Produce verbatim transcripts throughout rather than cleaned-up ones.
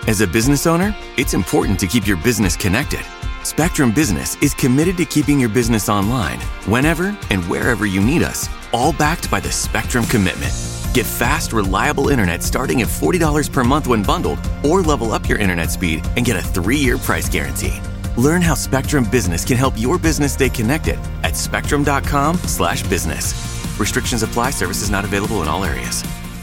As a business owner, it's important to keep your business connected. Spectrum Business is committed to keeping your business online, whenever and wherever you need us, all backed by the Spectrum Commitment. Get fast, reliable internet starting at forty dollars per month when bundled, or level up your internet speed and get a three-year price guarantee. Learn how Spectrum Business can help your business stay connected at spectrum.com slash business. Restrictions apply. Services not available in all areas.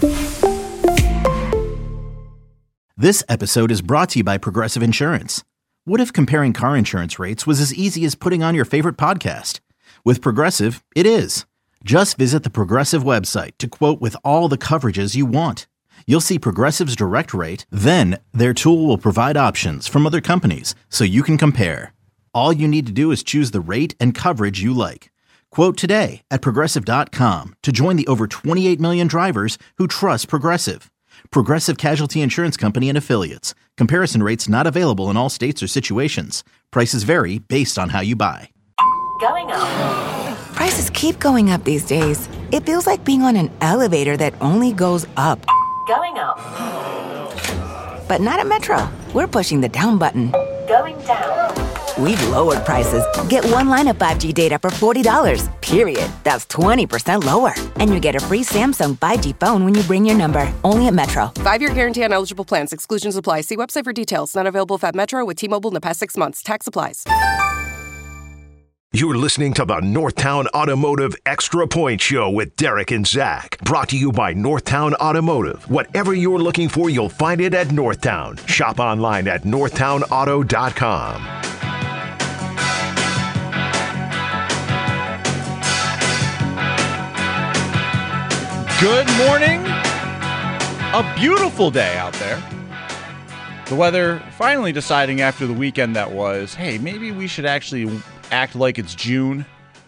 This episode is brought to you by Progressive Insurance. What if comparing car insurance rates was as easy as putting on your favorite podcast? With Progressive, it is. Just visit the Progressive website to quote with all the coverages you want. You'll see Progressive's direct rate, then their tool will provide options from other companies so you can compare. All you need to do is choose the rate and coverage you like. Quote today at progressive dot com to join the over twenty-eight million drivers who trust Progressive. Progressive Casualty Insurance Company and Affiliates. Comparison rates not available in all states or situations. Prices vary based on how you buy. Going up. Prices keep going up these days. It feels like being on an elevator that only goes up. Going up. But not at Metro. We're pushing the down button. Going down. We've lowered prices. Get one line of five G data for forty dollars, period. That's twenty percent lower. And you get a free Samsung five G phone when you bring your number. Only at Metro. Five-year guarantee on eligible plans. Exclusions apply. See website for details. Not available if at Metro with T-Mobile in the past six months. Tax applies. You're listening to the Northtown Automotive Extra Point Show with Derek and Zach. Brought to you by Northtown Automotive. Whatever you're looking for, you'll find it at Northtown. Shop online at northtown auto dot com. Good morning. A beautiful day out there. The weather finally deciding after the weekend that was, hey, maybe we should actually act like it's June.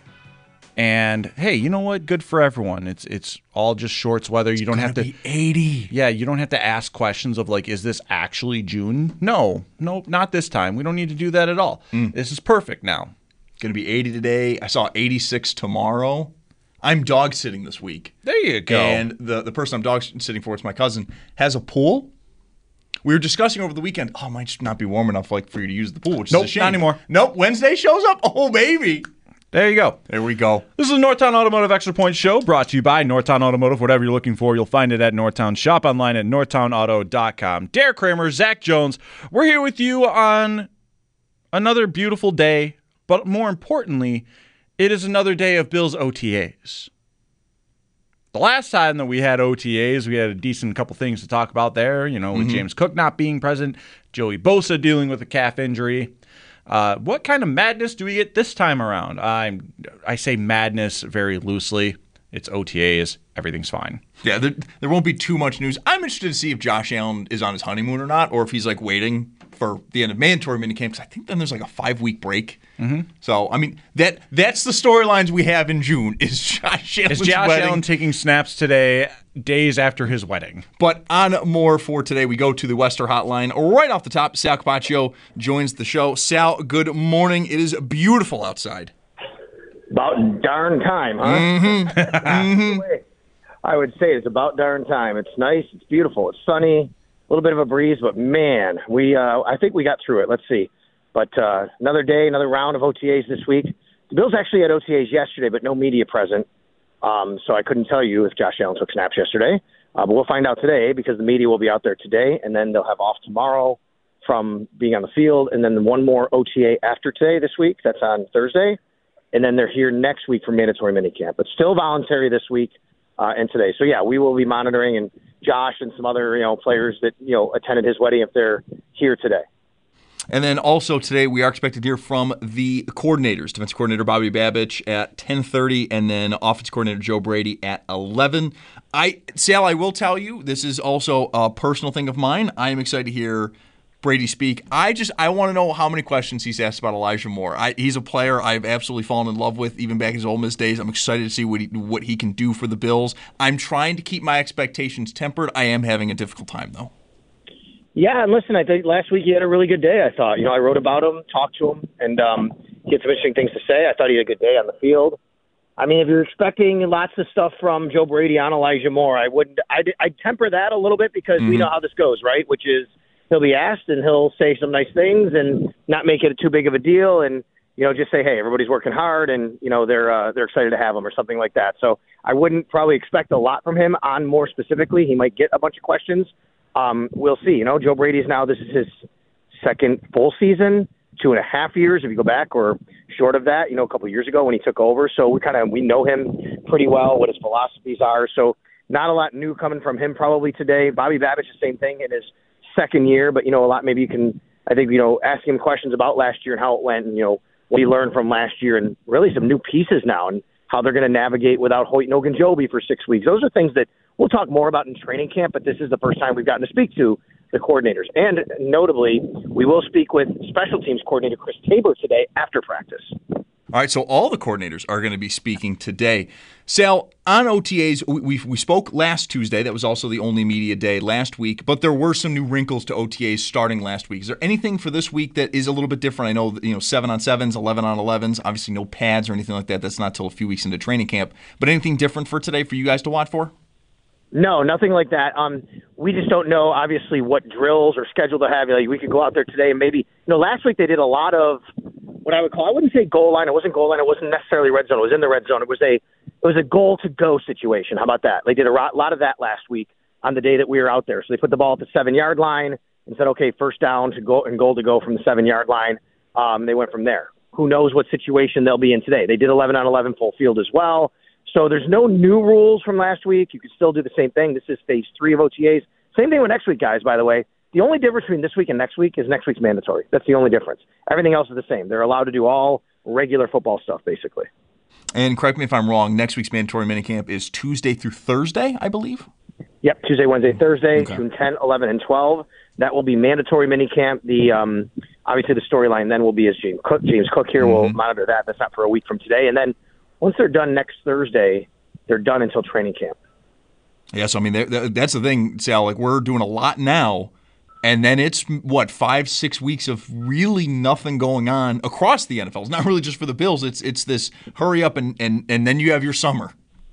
And hey, you know what? Good for everyone. It's it's all just shorts weather. You don't have to be eighty. Yeah, you don't have to ask questions of like, is this actually June? No, no, not this time. We don't need to do that at all. Mm. This is perfect now. It's going to be eighty today. I saw eighty-six tomorrow. I'm dog sitting this week. There you go. And the, the person I'm dog sitting for, it's my cousin, has a pool. We were discussing over the weekend, oh, it might just not be warm enough like for you to use the pool, which nope, is a shame. Not anymore. Nope, Wednesday shows up. Oh, baby. There you go. There we go. This is the Northtown Automotive Extra Point Show, brought to you by Northtown Automotive. Whatever you're looking for, you'll find it at Northtown. Shop online at northtown auto dot com. Derek Kramer, Zach Jones, we're here with you on another beautiful day, but more importantly, it is another day of Bills O T As. The last time that we had O T As, we had a decent couple things to talk about there, you know, with mm-hmm. James Cook not being present, Joey Bosa dealing with a calf injury. Uh, what kind of madness do we get this time around? I I say madness very loosely. It's O T As. Everything's fine. Yeah, there, there won't be too much news. I'm interested to see if Josh Allen is on his honeymoon or not, or if he's like waiting for the end of mandatory minicamp, because I think then there's like a five-week break. Mm-hmm. So, I mean, that that's the storylines we have in June is Josh Allen's Is Josh wedding. Allen taking snaps today, days after his wedding. But on more for today, we go to the Wester Hotline. Right off the top, Sal Capaccio joins the show. Sal, good morning. It is beautiful outside. About darn time, huh? Mm-hmm. mm-hmm. I would say it's about darn time. It's nice. It's beautiful. It's sunny. A little bit of a breeze, but man, we uh, I think we got through it. Let's see. But uh, another day, another round of O T As this week. The Bills actually had O T As yesterday, but no media present. Um, so I couldn't tell you if Josh Allen took snaps yesterday. Uh, but we'll find out today because the media will be out there today, and then they'll have off tomorrow from being on the field, and then one more O T A after today this week. That's on Thursday. And then they're here next week for mandatory minicamp. But still voluntary this week uh, and today. So, yeah, we will be monitoring, and Josh and some other, you know, players that, you know, attended his wedding if they're here today. And then also today we are expected to hear from the coordinators, defensive coordinator Bobby Babich at ten thirty and then offensive coordinator Joe Brady at eleven. I Sal, I will tell you, this is also a personal thing of mine. I am excited to hear Brady speak. I just I want to know how many questions he's asked about Elijah Moore. I, he's a player I've absolutely fallen in love with, even back in his Ole Miss days. I'm excited to see what he, what he can do for the Bills. I'm trying to keep my expectations tempered. I am having a difficult time, though. Yeah, and listen, I think last week he had a really good day, I thought. You know, I wrote about him, talked to him, and um, he had some interesting things to say. I thought he had a good day on the field. I mean, if you're expecting lots of stuff from Joe Brady on Elijah Moore, I wouldn't. I'd, I'd temper that a little bit because mm-hmm. we know how this goes, right? Which is he'll be asked, and he'll say some nice things and not make it too big of a deal, and you know, just say, hey, everybody's working hard, and you know they're uh, they're excited to have him or something like that. So I wouldn't probably expect a lot from him on more specifically. He might get a bunch of questions. Um, we'll see. You know, Joe Brady's now, this is his second full season, two and a half years if you go back, or short of that, you know, a couple of years ago when he took over. So we kind of we know him pretty well, what his philosophies are. So not a lot new coming from him probably today. Bobby Babich, the same thing in his second year, but you know, a lot maybe you can, I think, you know, ask him questions about last year and how it went, and you know, what he learned from last year, and really some new pieces now, and how they're going to navigate without Hoyt and Ogunjobi for six weeks. Those are things that we'll talk more about in training camp, but this is the first time we've gotten to speak to the coordinators. And notably, we will speak with special teams coordinator Chris Tabor today after practice. All right, so all the coordinators are going to be speaking today. Sal, on O T As, we, we we spoke last Tuesday. That was also the only media day last week, but there were some new wrinkles to O T As starting last week. Is there anything for this week that is a little bit different? I know, you know, seven on sevens, eleven on elevens, obviously no pads or anything like that. That's not till a few weeks into training camp. But anything different for today for you guys to watch for? No, nothing like that. Um, we just don't know, obviously, what drills or schedule to have. Like, we could go out there today and maybe, you know, last week they did a lot of what I would call, I wouldn't say goal line. It wasn't goal line. It wasn't necessarily red zone. It was in the red zone. It was a, it was a goal to go situation. How about that? They did a lot of that last week on the day that we were out there. So they put the ball at the seven yard line and said, okay, first down to go and goal to go from the seven yard line. Um, they went from there. Who knows what situation they'll be in today? They did eleven on eleven full field as well. So there's no new rules from last week. You can still do the same thing. This is phase three of O T As. Same thing with next week, guys, by the way. The only difference between this week and next week is next week's mandatory. That's the only difference. Everything else is the same. They're allowed to do all regular football stuff, basically. And correct me if I'm wrong, next week's mandatory minicamp is Tuesday through Thursday, I believe? Yep, Tuesday, Wednesday, Thursday, Okay. June tenth, eleven, and twelve. That will be mandatory minicamp. The um, obviously, the storyline then will be as James Cook. James Cook here will Mm-hmm. monitor that. That's not for a week from today. And then once they're done next Thursday, they're done until training camp. Yeah, so I mean, they're- they're- that's the thing, Sal. Like, we're doing a lot now, and then it's, what, five, six weeks of really nothing going on across the N F L. It's not really just for the Bills. It's it's this hurry up, and, and, and then you have your summer.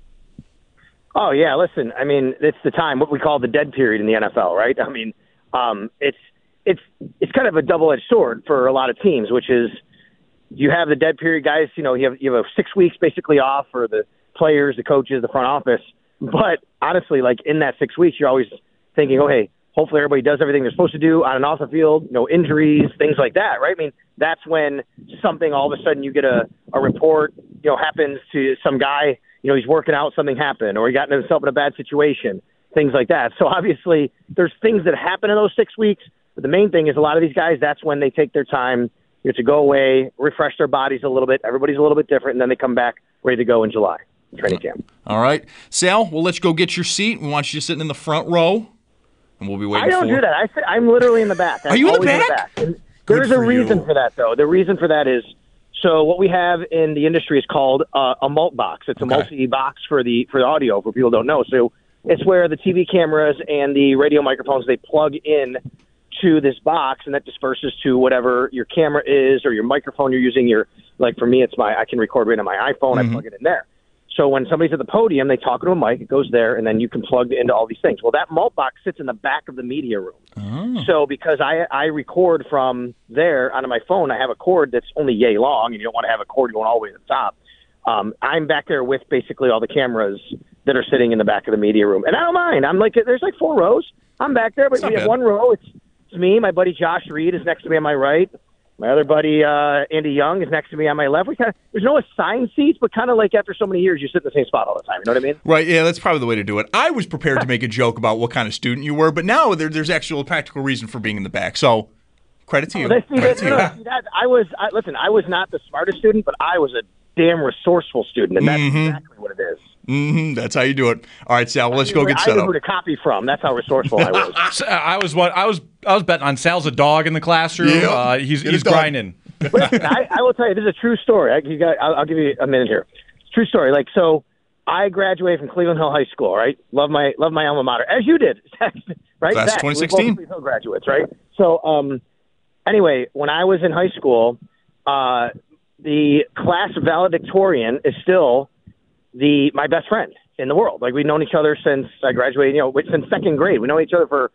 Oh, yeah, listen, I mean, it's the time, what we call the dead period in the N F L, right? I mean, um, it's it's it's kind of a double-edged sword for a lot of teams, which is you have the dead period, guys, you know, you have you have six weeks basically off for the players, the coaches, the front office. But honestly, like in that six weeks, you're always thinking, oh, hey, hopefully everybody does everything they're supposed to do on and off the field, no injuries, things like that, right? I mean, that's when something all of a sudden you get a, a report, you know, happens to some guy, you know, he's working out, something happened, or he got himself in a bad situation, things like that. So obviously there's things that happen in those six weeks, but the main thing is a lot of these guys, that's when they take their time, you know, to go away, refresh their bodies a little bit. Everybody's a little bit different, and then they come back ready to go in July, training camp. All right. Sal, we'll let you go get your seat. We want you sitting in the front row, and we'll be waiting I don't for do that. I sit, I'm literally in the back. I'm Are you in the always back? And Good there's a for reason you. for that, though. The reason for that is, so what we have in the industry is called uh, a mult box. It's a Okay. multi-box for the for the audio, for people who don't know. So it's where the T V cameras and the radio microphones, they plug in to this box, and that disperses to whatever your camera is or your microphone you're using. Your like for me, it's my I can record right on my iPhone. Mm-hmm. I plug it in there. So when somebody's at the podium, they talk into a mic, it goes there, and then you can plug into all these things. Well, that mult box sits in the back of the media room. Oh. So because I I record from there onto my phone, I have a cord that's only yay long, and you don't want to have a cord going all the way to the top. Um, I'm back there with basically all the cameras that are sitting in the back of the media room. And I don't mind. I'm like, there's like four rows. I'm back there, but That's not we have bad. one row. It's, it's me. My buddy Josh Reed is next to me on my right. My other buddy, uh, Andy Young, is next to me on my left. We kind of, there's no assigned seats, but kind of like after so many years, you sit in the same spot all the time. You know what I mean? Right, yeah, that's probably the way to do it. I was prepared to make a joke about what kind of student you were, but now there, there's actual practical reason for being in the back. So, credit to you. Oh, that's- see, Credit that- to no, you. no, see, that- I was I, listen. I was not the smartest student, but I was a damn resourceful student, and that's exactly what it is. Mm-hmm, that's how you do it. All right, Sal, well, let's go get I set knew up. who to copy from. That's how resourceful I was. So, I was what I was I was betting on Sal's a dog in the classroom. Yeah. Uh, he's Get he's it done. grinding. Listen, I, I will tell you, this is a true story. I, you got, I'll, I'll give you a minute here. It's a true story. Like, so I graduated from Cleveland Hill High School, right? Love my love my alma mater, as you did, right? Class of Zach, twenty we're both sixteen. Cleveland Hill graduates, right? So, um, anyway, when I was in high school, uh, the class valedictorian is still the my best friend in the world. Like, we've known each other since I graduated, you know, since second grade. We know each other for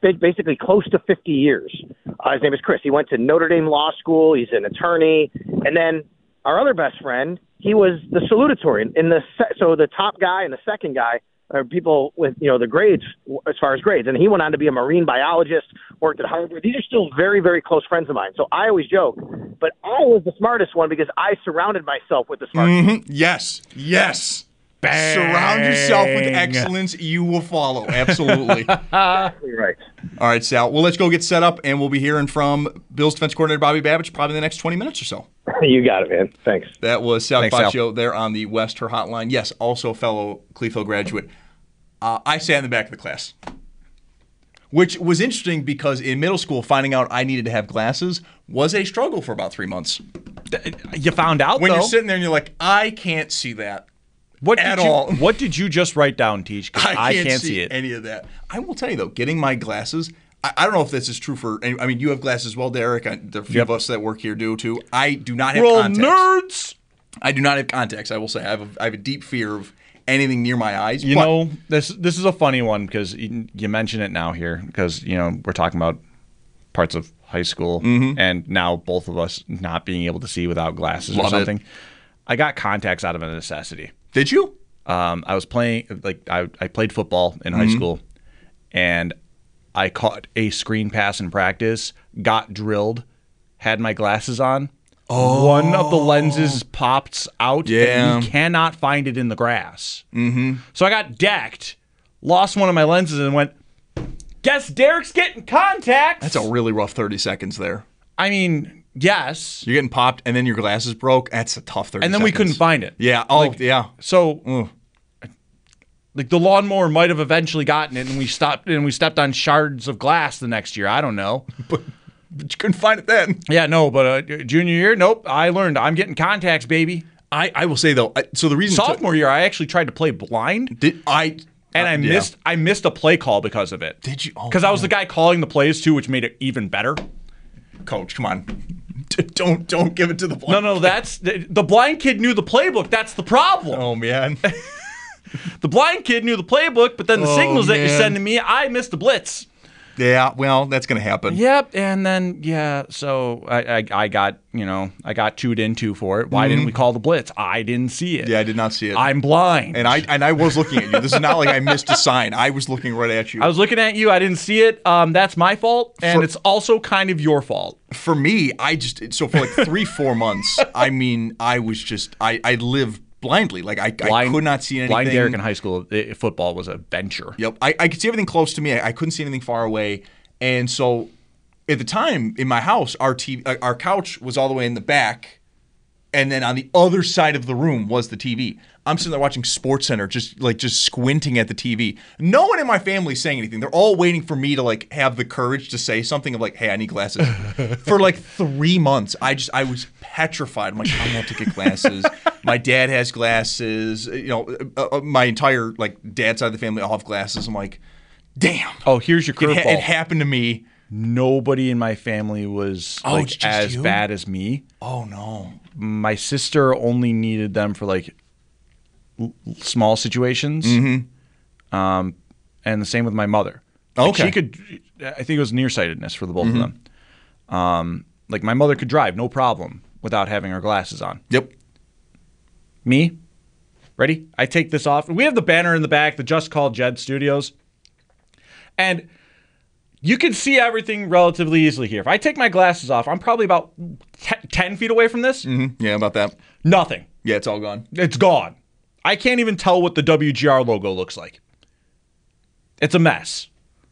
basically close to fifty years. Uh, his name is Chris. He went to Notre Dame Law School. He's an attorney. And then our other best friend, he was the salutatorian. In the se- so the top guy and the second guy are people with, you know, the grades as far as grades. And he went on to be a marine biologist, worked at Harvard. These are still very, very close friends of mine. So I always joke, but I was the smartest one because I surrounded myself with the smartest. Mm-hmm. Yes, yes. Bang. Surround yourself with excellence. You will follow. Absolutely. Exactly right. All right, Sal. Well, let's go get set up, and we'll be hearing from Bills defense coordinator Bobby Babich probably in the next twenty minutes or so. You got it, man. Thanks. That was Sal Thanks, Sal. Capaccio there on the West Her Hotline. Yes, also a fellow Cleveland graduate. Uh, I sat in the back of the class, which was interesting because in middle school, finding out I needed to have glasses was a struggle for about three months. You found out, When though. you're sitting there and you're like, I can't see that. What at did you, all. What did you just write down, Teach? 'Cause I can't, can't see, see it. any of that. I will tell you, though, getting my glasses, I, I don't know if this is true for, any, I mean, you have glasses as well, Derek. I, there are a few Yep. of us that work here do, too. I do not have We're all contacts. nerds. I do not have contacts, I will say. I have a, I have a deep fear of anything near my eyes. You but know, this this is a funny one because you, you mention it now here because, you know, we're talking about parts of high school Mm-hmm. and now both of us not being able to see without glasses Love or it. something. I got contacts out of a necessity. Did you? Um, I was playing, like, I, I played football in high Mm-hmm. school, and I caught a screen pass in practice, got drilled, had my glasses on. Oh. One of the lenses popped out, Yeah. and you cannot find it in the grass. Mm-hmm. So I got decked, lost one of my lenses, and went, guess Derek's getting contacts. That's a really rough thirty seconds there. I mean, yes. You're getting popped, and then your glasses broke. That's a tough thirty And then we seconds. couldn't find it. Yeah. Oh, Like, yeah. So, Ugh. like, the lawnmower might have eventually gotten it, and we stopped and we stepped on shards of glass the next year. I don't know. But, but you couldn't find it then. Yeah, no, but uh, junior year, nope. I learned I'm getting contacts, baby. I, I will say, though, I, so the reason... Sophomore year, I actually tried to play blind, Did I... and uh, I yeah. missed I missed a play call because of it. Did you? Oh, Because I was the guy calling the plays too, which made it even better. Coach, come on. Don't don't give it to the blind No, no, that's the, the blind kid knew the playbook. That's the problem. Oh, man. The blind kid knew the playbook, but then the Oh, signals that you're man. sending me, I missed the blitz. Yeah, well, that's going to happen. Yep, and then yeah, so I, I I got you know I got chewed into for it. Why didn't we call the blitz? I didn't see it. Mm-hmm. Yeah, I did not see it. I'm blind. and I and I was looking at you. This is not like I missed a sign. I was looking right at you. I was looking at you. I didn't see it. Um, that's my fault, and For- it's also kind of your fault. For me, I just so for like three, four months. I mean, I was just I I lived blindly. Like I, I could not see anything. Blind Derek in high school, it, football was a venture. Yep, I, I could see everything close to me. I, I couldn't see anything far away. And so, at the time in my house, our T V, uh, our couch was all the way in the back, and then on the other side of the room was the T V. I'm sitting there watching SportsCenter, just like just squinting at the T V. No one in my family is saying anything. They're all waiting for me to like have the courage to say something of like, "Hey, I need glasses." For like three months, I just I was petrified. I'm like, I'm gonna have to get glasses. My dad has glasses. You know, uh, uh, my entire like dad's side of the family all have glasses. I'm like, damn. Oh, here's your It, ha- curveball. it happened to me. Nobody in my family was Oh, like it's just as you? bad as me. Oh no. My sister only needed them for like l- small situations. Mm-hmm. Um, and the same with my mother. Like, Okay. she could. I think it was nearsightedness for the both of them. Um, like my mother could drive no problem without having her glasses on. Yep. Me, ready? I take this off. We have the banner in the back, the Just Call Jed Studios, and you can see everything relatively easily here. If I take my glasses off, I'm probably about t- ten feet away from this. Mm-hmm. Yeah, about that. Nothing. Yeah, it's all gone. It's gone. I can't even tell what the W G R logo looks like. It's a mess.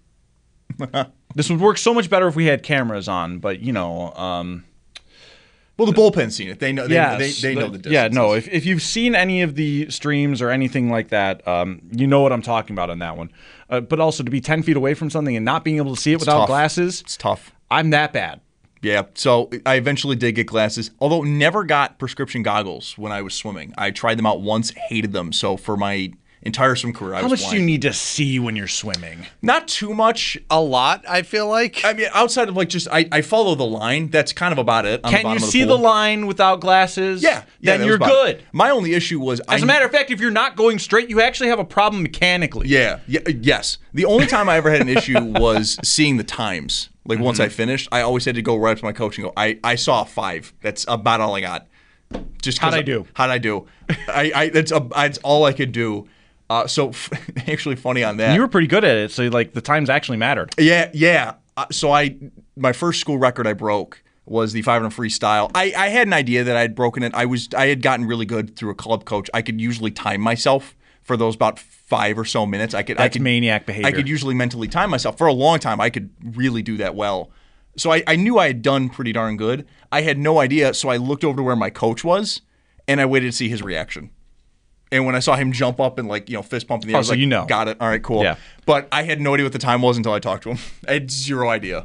This would work so much better if we had cameras on, but you know, um, Well, the bullpen's seen it. They know. They, yes, they, they know the distance. Yeah, no. If if you've seen any of the streams or anything like that, um, you know what I'm talking about on that one. Uh, but also to be ten feet away from something and not being able to see it It's without tough. glasses, It's tough. I'm that bad. Yeah. So I eventually did get glasses, although never got prescription goggles when I was swimming. I tried them out once, hated them. So for my entire swim career, I How was much blind. do you need to see when you're swimming? Not too much. A lot, I feel like. I mean, outside of like just I, I follow the line. That's kind of about it. On Can the you bottom of see the, the pool. line without glasses? Yeah, yeah, then that you're was about good. it. My only issue was, As I, a matter of fact, if you're not going straight, you actually have a problem mechanically. yeah, yeah, yes. The only time I ever had an issue was seeing the times. Like Mm-hmm. once I finished, I always had to go right up to my coach and go, I, I saw a five. That's about all I got. Just 'cause How'd I do? How'd I do? I, I that's a, that's all I could do. Uh, so actually, funny on that. You were pretty good at it, so like the times actually mattered. Yeah, yeah. Uh, so I, my first school record I broke was the five hundred freestyle. I, I had an idea that I had broken it. I was I had gotten really good through a club coach. I could usually time myself for those about five or so minutes. I could. I That's could, maniac behavior. I could usually mentally time myself for a long time. I could really do that well. So I, I knew I had done pretty darn good. I had no idea. So I looked over to where my coach was, and I waited to see his reaction. And when I saw him jump up and like, you know, fist pump in the air, Oh, I was so like, you know. got it. All right, cool. Yeah. But I had no idea what the time was until I talked to him. I had zero idea.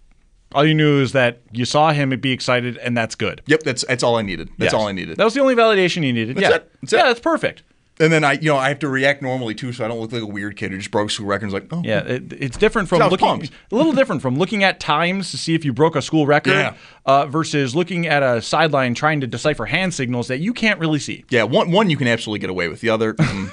All you knew is that you saw him and be excited, and that's good. Yep, that's that's all I needed. That's Yes. all I needed. That was the only validation you needed. That's yeah. it. That's yeah, it. that's perfect. And then I, you know, I have to react normally too, so I don't look like a weird kid who just broke school records. Like, oh, Yeah, it, it's different from I was looking pumped. a little different from looking at times to see if you broke a school record Yeah. uh, versus looking at a sideline trying to decipher hand signals that you can't really see. yeah. One one you can absolutely get away with. The other, mm,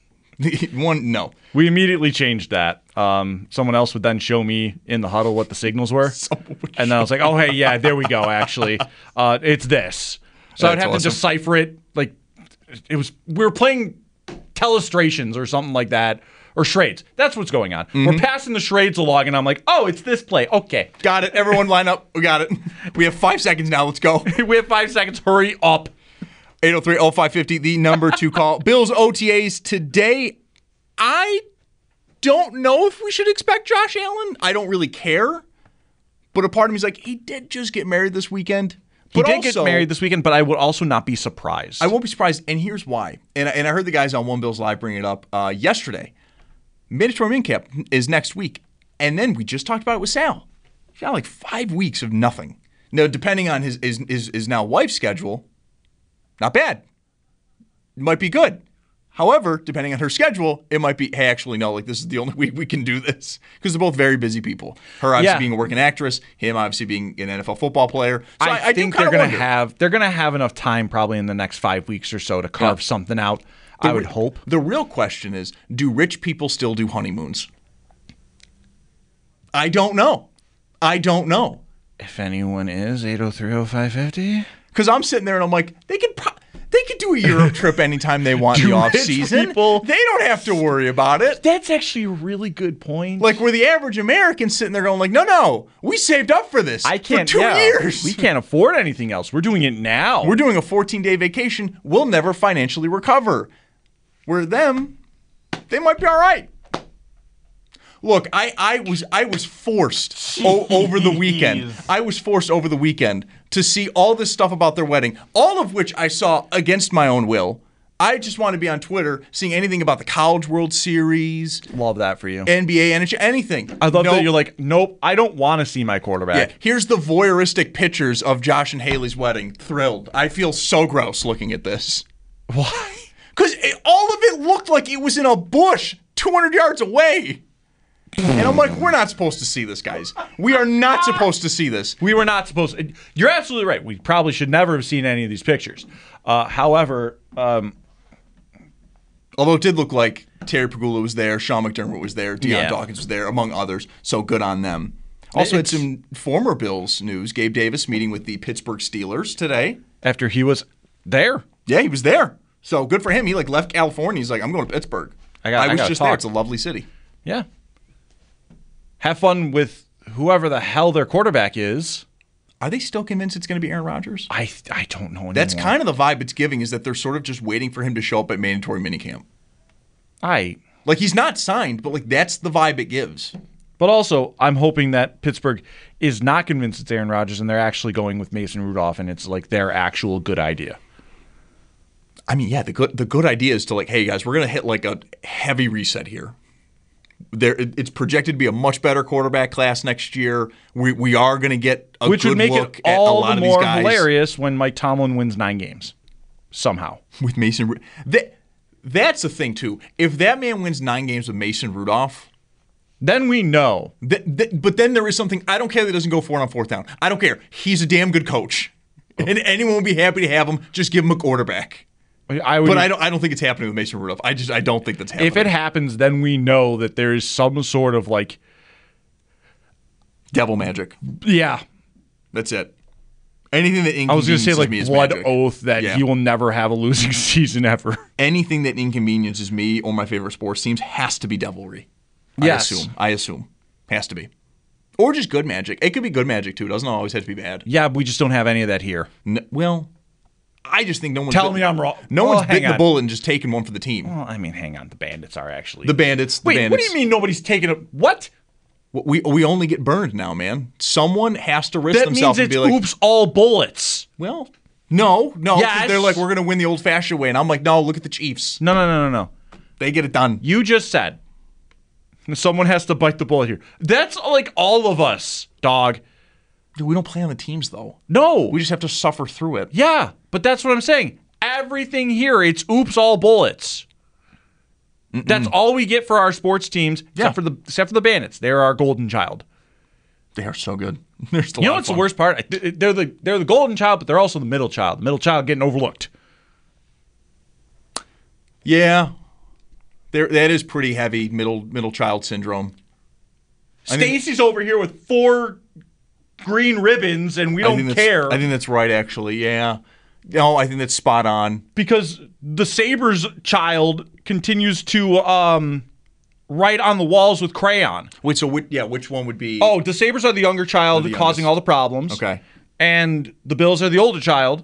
the one no. We immediately changed that. Um, someone else would then show me in the huddle what the signals were, and then I was like, "Oh, hey, yeah, there we go. Actually, uh, it's this." So I'd That's have awesome. to decipher it. Like it was, we were playing telestrations or something like that, or charades. That's what's going on. Mm-hmm. We're passing the charades along, and I'm like, "Oh, it's this play. Okay, Got it. Everyone line up. We got it. We have five seconds now. Let's go. we have five seconds. Hurry up." eight oh three oh five fifty, the number to call. Bills O T As today. I don't know if we should expect Josh Allen. I don't really care. But a part of me is like, he did just get married this weekend. He But did also, get married this weekend, but I would also not be surprised. I won't be surprised, and here's why. And I, and I heard the guys on One Bills Live bring it up uh, yesterday. Mandatory minicamp is next week, and then we just talked about it with Sal. He's got like five weeks of nothing. Now, depending on his his, his, his now wife's schedule, not bad. Might be good. However, depending on her schedule, it might be, hey, actually, no, like this is the only week we can do this. Because they're both very busy people. Her obviously Yeah. being a working actress, him obviously being an N F L football player. So I, I, I do think kinda they're gonna wonder. have they're gonna have enough time probably in the next five weeks or so to carve Yeah. something out. The I would re- hope. The real question is, do rich people still do honeymoons? I don't know. I don't know. If anyone is eight oh three oh five fifty. Because I'm sitting there and I'm like, they could pro- they could do a Europe trip anytime they want in Do the off rich season. people- They don't have to worry about it. That's actually a really good point. Like where the average American's sitting there going like, no, no, we saved up for this I can't. for two yeah, years. We can't afford anything else. We're doing it now. We're doing a fourteen-day vacation. We'll never financially recover. Where them, they might be all right. Look, I, I was I was forced o- over the weekend. I was forced over the weekend to see all this stuff about their wedding, all of which I saw against my own will. I just want to be on Twitter seeing anything about the College World Series, Love that for you. N B A, N H L, anything. I love Nope. that you're like, nope, I don't want to see my quarterback. Yeah, here's the voyeuristic pictures of Josh and Haley's wedding. Thrilled. I feel so gross looking at this. Why? Because all of it looked like it was in a bush two hundred yards away. And I'm like, we're not supposed to see this, guys. We are not supposed to see this. We were not supposed to. You're absolutely right. We probably should never have seen any of these pictures. Uh, however, um, Although it did look like Terry Pegula was there, Sean McDermott was there, Deion Yeah. Dawkins was there, among others. So good on them. Also had It's- some former Bills news. Gabe Davis meeting with the Pittsburgh Steelers today. after he was there, Yeah, he was there. So good for him. He like left California. He's like, I'm going to Pittsburgh. I got- I was gotta just talk. there. It's a lovely city. yeah. Have fun with whoever the hell their quarterback is. Are they still convinced it's going to be Aaron Rodgers? I I don't know anymore. That's kind of the vibe it's giving, is that they're sort of just waiting for him to show up at mandatory minicamp. I. Like, he's not signed, but like that's the vibe it gives. But also, I'm hoping that Pittsburgh is not convinced it's Aaron Rodgers and they're actually going with Mason Rudolph and it's like their actual good idea. I mean, yeah, the good the good idea is to like, hey guys, we're going to hit like a heavy reset here. There, it- it's projected to be a much better quarterback class next year. We we are going to get a Which good would make look it at a all lot the of these more guys hilarious when Mike Tomlin wins nine games. Somehow. with Mason. Ru- They, That's the thing, too. If that man wins nine games with Mason Rudolph, then we know. Th- th- but then there is something. I don't care that he doesn't go for it on fourth down. I don't care. He's a damn good coach. And anyone would be happy to have him. Just give him a quarterback. I would, but I don't I don't think it's happening with Mason Rudolph. I just I don't think that's happening. If it happens, then we know that there is some sort of like devil magic. Yeah. That's it. Anything that inconveniences I was going to say like me is blood magic. oath that yeah. he will never have a losing season ever. Anything that inconveniences me or my favorite sports teams has to be devilry. Yes. I assume. I assume. Has to be. Or just good magic. It could be good magic too. It doesn't always have to be bad. Yeah, but we just don't have any of that here. No, well, I just think no one's Tell bit, me I'm wrong. No well, one's bitten the bullet and just taken one for the team. Well, I mean, hang on. The Bandits are actually the Bandits. The Wait, bandits. what do you mean nobody's taking a what? We we only get burned now, man. Someone has to risk that themselves means and be it's like, oops, all bullets. Well, no, no. Yes. They're like, we're gonna win the old-fashioned way, and I'm like, no. Look at the Chiefs. No, no, no, no, no. They get it done. You just said someone has to bite the bullet here. That's like all of us, dog. Dude, we don't play on the teams though. No, we just have to suffer through it. Yeah, but that's what I'm saying. Everything here, it's oops, all bullets. Mm-mm. That's all we get for our sports teams, except yeah. for the except for the Bandits. They're our golden child. They are so good. They're still you know what's the worst part? They're the they're the golden child, but they're also the middle child. The middle child getting overlooked. Yeah, there that is pretty heavy middle middle child syndrome. Stacy's over here with four green ribbons, and we don't I care. I think that's right, actually. Yeah. No, I think that's spot on. Because the Sabres child continues to um, write on the walls with crayon. Wait, so which, yeah, which one would be? Oh, the Sabres are the younger child the causing youngest. all the problems. Okay. And the Bills are the older child.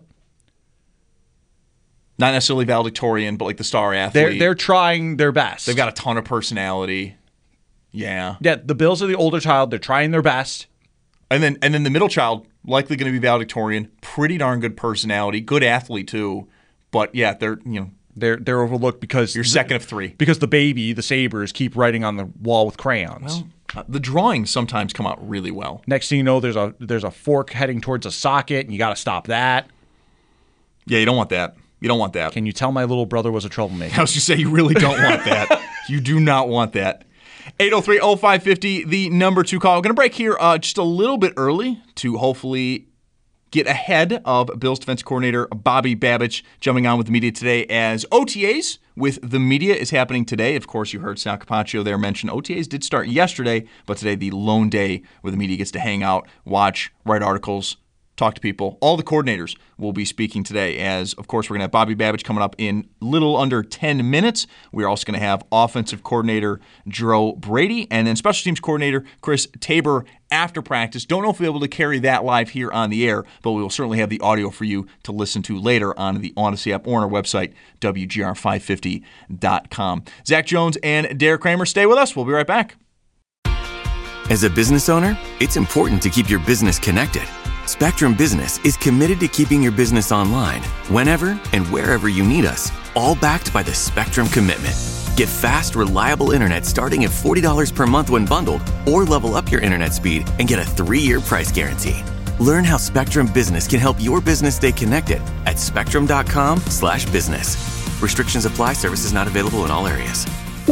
Not necessarily valedictorian, but like the star athlete. They're they're trying their best. They've got a ton of personality. Yeah. Yeah, the Bills are the older child. They're trying their best. And then and then the middle child, likely going to be valedictorian, pretty darn good personality, good athlete too. But yeah, they're you know they're they're overlooked because you're second of three. Because the baby, the Sabres, keep writing on the wall with crayons. Well, uh, the drawings sometimes come out really well. Next thing you know, there's a there's a fork heading towards a socket, and you got to stop that. Yeah, you don't want that. You don't want that. Can you tell my little brother was a troublemaker? I was just say you really don't want that. You do not want that. eight oh three oh five five oh, the number two call. We're going to break here uh, just a little bit early to hopefully get ahead of Bills defense coordinator Bobby Babich jumping on with the media today as O T As with the media is happening today. Of course, you heard Sal Capaccio there mention O T As did start yesterday, but today the lone day where the media gets to hang out, watch, write articles, talk to people. All the coordinators will be speaking today as, of course, we're going to have Bobby Babich coming up in little under ten minutes. We're also going to have offensive coordinator Joe Brady and then special teams coordinator Chris Tabor after practice. Don't know if we'll be able to carry that live here on the air, but we will certainly have the audio for you to listen to later on the Odyssey app or on our website, W G R five fifty dot com. Zach Jones and Derek Kramer, stay with us. We'll be right back. As a business owner, it's important to keep your business connected. Spectrum Business is committed to keeping your business online whenever and wherever you need us, all backed by the Spectrum Commitment. Get fast, reliable internet starting at forty dollars per month when bundled, or level up your internet speed and get a three-year price guarantee. Learn how Spectrum Business can help your business stay connected at spectrum.com slash business. Restrictions apply. Services not available in all areas.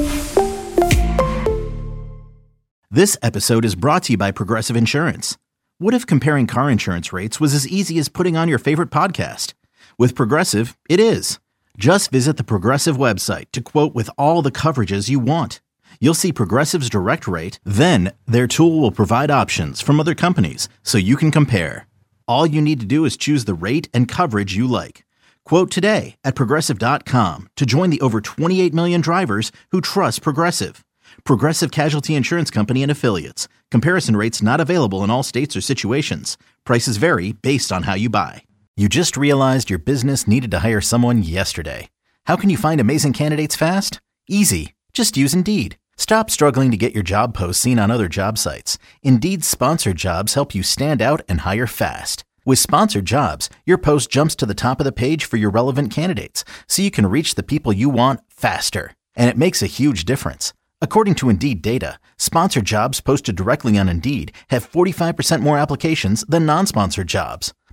This episode is brought to you by Progressive Insurance. What if comparing car insurance rates was as easy as putting on your favorite podcast? With Progressive, it is. Just visit the Progressive website to quote with all the coverages you want. You'll see Progressive's direct rate, then their tool will provide options from other companies so you can compare. All you need to do is choose the rate and coverage you like. Quote today at progressive dot com to join the over twenty-eight million drivers who trust Progressive. Progressive Casualty Insurance Company and Affiliates. Comparison rates not available in all states or situations. Prices vary based on how you buy. You just realized your business needed to hire someone yesterday. How can you find amazing candidates fast? Easy. Just use Indeed. Stop struggling to get your job posts seen on other job sites. Indeed's sponsored jobs help you stand out and hire fast. With sponsored jobs, your post jumps to the top of the page for your relevant candidates, so you can reach the people you want faster. And it makes a huge difference. According to Indeed data, sponsored jobs posted directly on Indeed have forty-five percent more applications than non-sponsored jobs.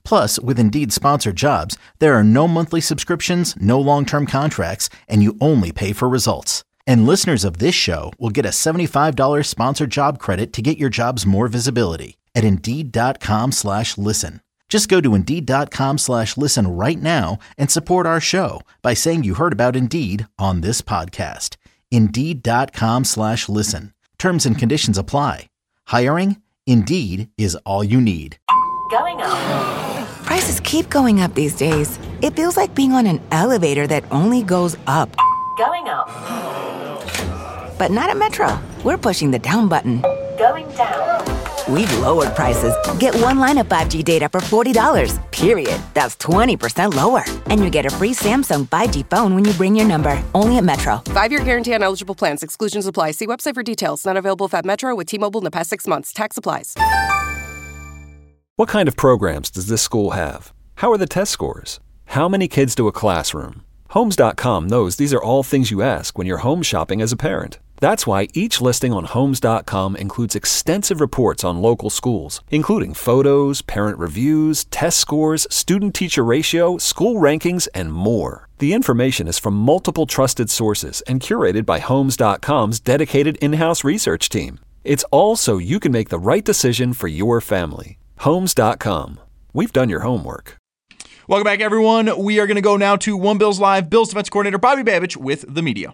Plus, with Indeed sponsored jobs, there are no monthly subscriptions, no long-term contracts, and you only pay for results. And listeners of this show will get a seventy-five dollars sponsored job credit to get your jobs more visibility at Indeed.com slash listen. Just go to Indeed.com slash listen right now and support our show by saying you heard about Indeed on this podcast. Indeed.com slash listen. Terms and conditions apply. Hiring? Indeed is all you need. Going up. Prices keep going up these days. It feels like being on an elevator that only goes up. Going up. But not at Metro. We're pushing the down button. Going down. We've lowered prices. Get one line of five G data for forty dollars, period. That's twenty percent lower. And you get a free Samsung five G phone when you bring your number. Only at Metro. Five-year guarantee on eligible plans. Exclusions apply. See website for details. Not available if at Metro with T-Mobile in the past six months. Tax applies. What kind of programs does this school have? How are the test scores? How many kids do a classroom? Homes dot com knows these are all things you ask when you're home shopping as a parent. That's why each listing on Homes dot com includes extensive reports on local schools, including photos, parent reviews, test scores, student-teacher ratio, school rankings, and more. The information is from multiple trusted sources and curated by Homes dot com's dedicated in-house research team. It's all so you can make the right decision for your family. Homes dot com. We've done your homework. Welcome back, everyone. We are going to go now to One Bills Live. Bills defensive coordinator Bobby Babich with the media.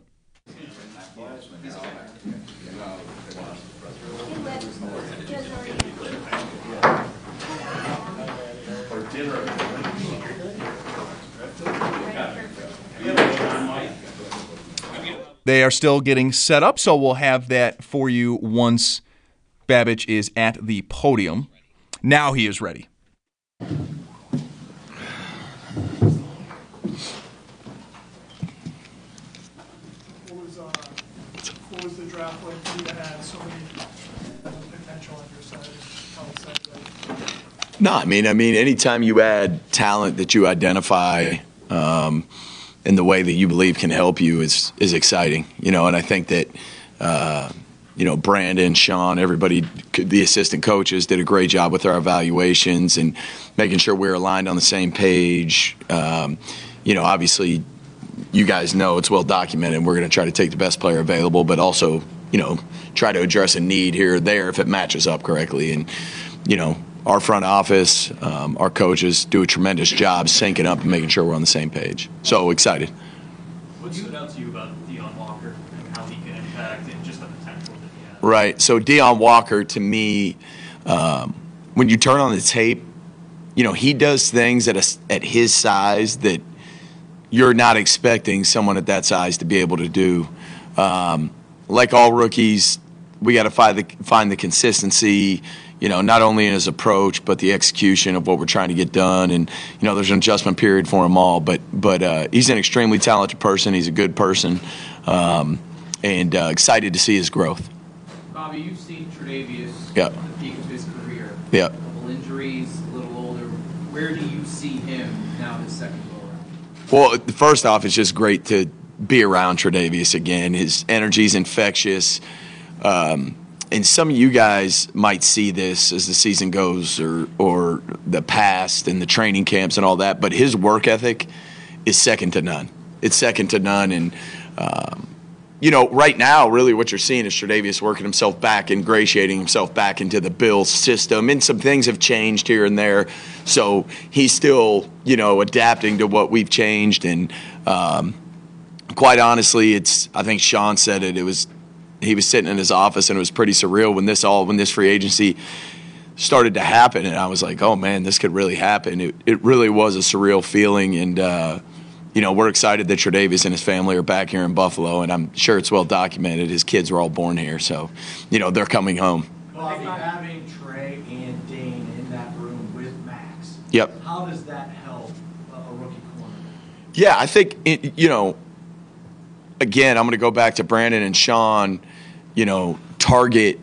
They are still getting set up, so we'll have that for you once Babich is at the podium. Now he is ready. What was, uh, what was the draft like for you to add so many potential on your side? How excited are you? No, I mean, I mean, anytime you add talent that you identify um, in the way that you believe can help you is is exciting, you know. And I think that uh, you know, Brandon, Sean, everybody, the assistant coaches did a great job with our evaluations and making sure we're aligned on the same page. Um, you know, obviously, you guys know it's well documented. We're going to try to take the best player available, but also, you know, try to address a need here or there if it matches up correctly. And, you know, our front office, um, our coaches do a tremendous job syncing up and making sure we're on the same page. So excited. What stood out to you about Deon Walker and how he can impact and just the potential that he has? Right. So Deon Walker, to me, um, when you turn on the tape, you know, he does things at a, at his size that you're not expecting someone at that size to be able to do. Um, like all rookies, we got to find the find the consistency, you know, not only in his approach but the execution of what we're trying to get done. And you know, there's an adjustment period for them all. But but uh, he's an extremely talented person. He's a good person, um, and uh, excited to see his growth. Bobby, you've seen Tre'Davious yep. at the peak of his career. Yep. A couple injuries, a little older. Where do you see him now, his second go around? Well, first off, it's just great to be around Tre'Davious again. His energy's infectious. Um, and some of you guys might see this as the season goes, or or the past and the training camps and all that, but his work ethic is second to none. It's second to none. And, um, you know, right now, really what you're seeing is Tre'Davious working himself back, ingratiating himself back into the Bills system. And some things have changed here and there. So he's still, you know, adapting to what we've changed. And um, quite honestly, it's, I think Sean said it, it was, he was sitting in his office and it was pretty surreal when this all, when this free agency started to happen. And I was like, oh man, this could really happen. It, it really was a surreal feeling. And, uh, you know, we're excited that Tre'Davious and his family are back here in Buffalo, and I'm sure it's well documented. His kids were all born here, so, you know, they're coming home. Bobby, having Trey and Dane in that room with Max, yep. How does that help a rookie corner? Yeah, I think, it, you know, again, I'm going to go back to Brandon and Sean, you know, target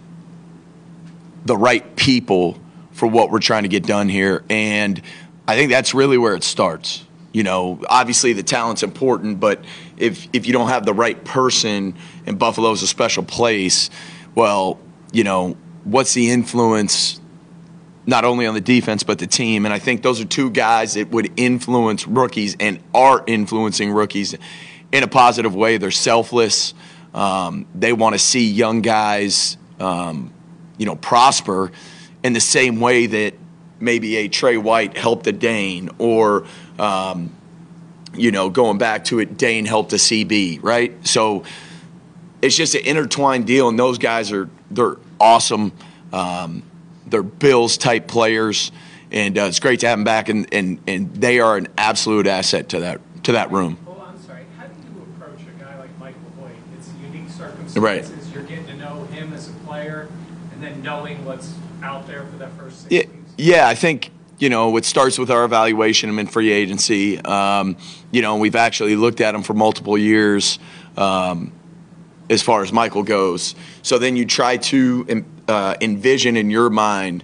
the right people for what we're trying to get done here, and I think that's really where it starts. You know, obviously the talent's important, but if if you don't have the right person, and Buffalo's a special place, well, you know, what's the influence not only on the defense but the team. And I think those are two guys that would influence rookies and are influencing rookies in a positive way. They're selfless. Um, they want to see young guys, um, you know, prosper in the same way that maybe a Trey White helped a Dane, or, um, you know, going back to it, Dane helped a C B, right? So it's just an intertwined deal, and those guys are they're awesome. Um, they're Bills-type players, and uh, it's great to have them back, and, and, and they are an absolute asset to that to that room. Oh, I'm sorry. How do you approach a guy like Michael Hoyt? It's unique circumstances. Right. You're getting to know him as a player, and then knowing what's out there for that first six Yeah, weeks. yeah, I think, you know, it starts with our evaluation of him in free agency. Um, you know, we've actually looked at him for multiple years um, as far as Michael goes. So then you try to uh, envision in your mind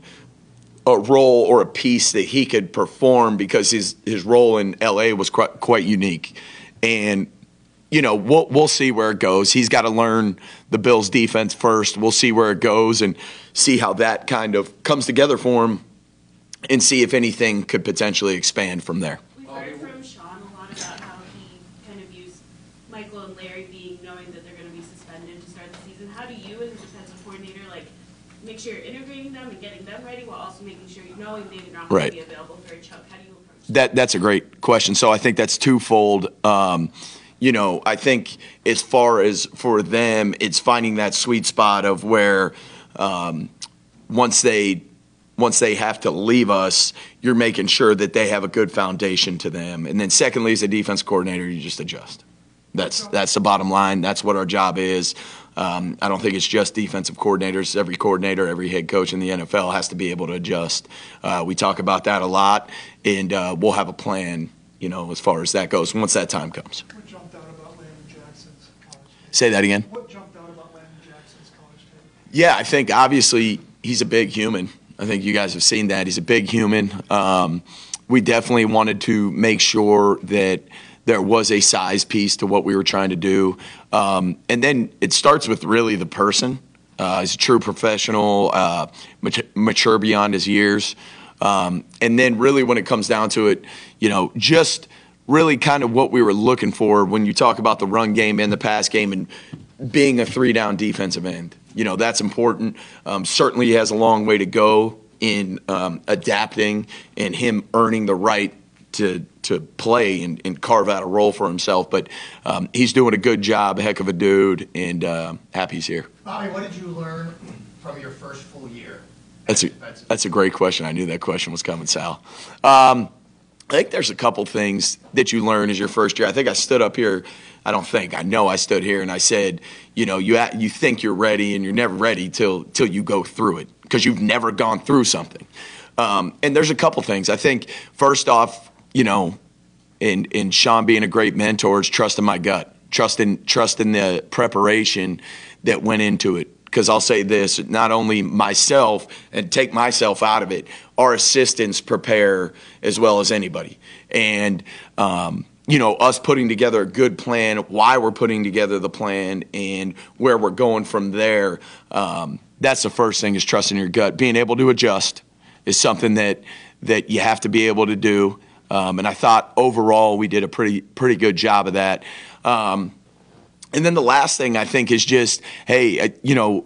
a role or a piece that he could perform, because his, his role in L A was quite, quite unique. And, you know, we'll, we'll see where it goes. He's got to learn the Bills' defense first. We'll see where it goes and see how that kind of comes together for him, and see if anything could potentially expand from there. We've heard from Sean a lot about how he kind of used Michael and Larry being knowing that they're going to be suspended to start the season. How do you, as a defensive coordinator, like make sure you're integrating them and getting them ready while also making sure you knowing they're not going Right. to be available for a chunk? How do you approach That that's a great question. So I think that's twofold. Um, you know, I think as far as for them, it's finding that sweet spot of where um, once they once they have to leave us, you're making sure that they have a good foundation to them. And then secondly, as a defense coordinator, you just adjust. That's that's the bottom line. That's what our job is. Um, I don't think it's just defensive coordinators. Every coordinator, every head coach in the N F L has to be able to adjust. Uh, we talk about that a lot, and uh, we'll have a plan, you know, as far as that goes once that time comes. What jumped out about Landon Jackson's college tape? Say that again. What jumped out about Landon Jackson's college tape? Yeah, I think obviously he's a big human. I think you guys have seen that. He's a big human. Um, we definitely wanted to make sure that there was a size piece to what we were trying to do. Um, and then it starts with really the person. Uh, he's a true professional, uh, mat- mature beyond his years. Um, and then really when it comes down to it, you know, just really kind of what we were looking for when you talk about the run game and the pass game and being a three-down defensive end. You know, that's important. Um, certainly he has a long way to go in um, adapting and him earning the right to to play and, and carve out a role for himself. But um, he's doing a good job, a heck of a dude, and uh, happy he's here. Bobby, what did you learn from your first full year? That's a, that's a great question. I knew that question was coming, Sal. Um, I think there's a couple things that you learn as your first year. I think I stood up here. I don't think. I know I stood here and I said, you know, you you think you're ready and you're never ready till till you go through it, because you've never gone through something. Um, and there's a couple things. I think first off, you know, in in Sean being a great mentor, is trusting my gut, trusting trusting the preparation that went into it. Because I'll say this, not only myself, and take myself out of it, our assistants prepare as well as anybody. And, um, you know, us putting together a good plan, why we're putting together the plan, and where we're going from there, um, that's the first thing, is trusting your gut. Being able to adjust is something that that you have to be able to do. Um, and I thought overall we did a pretty pretty good job of that. Um, And then the last thing I think is just, hey, you know,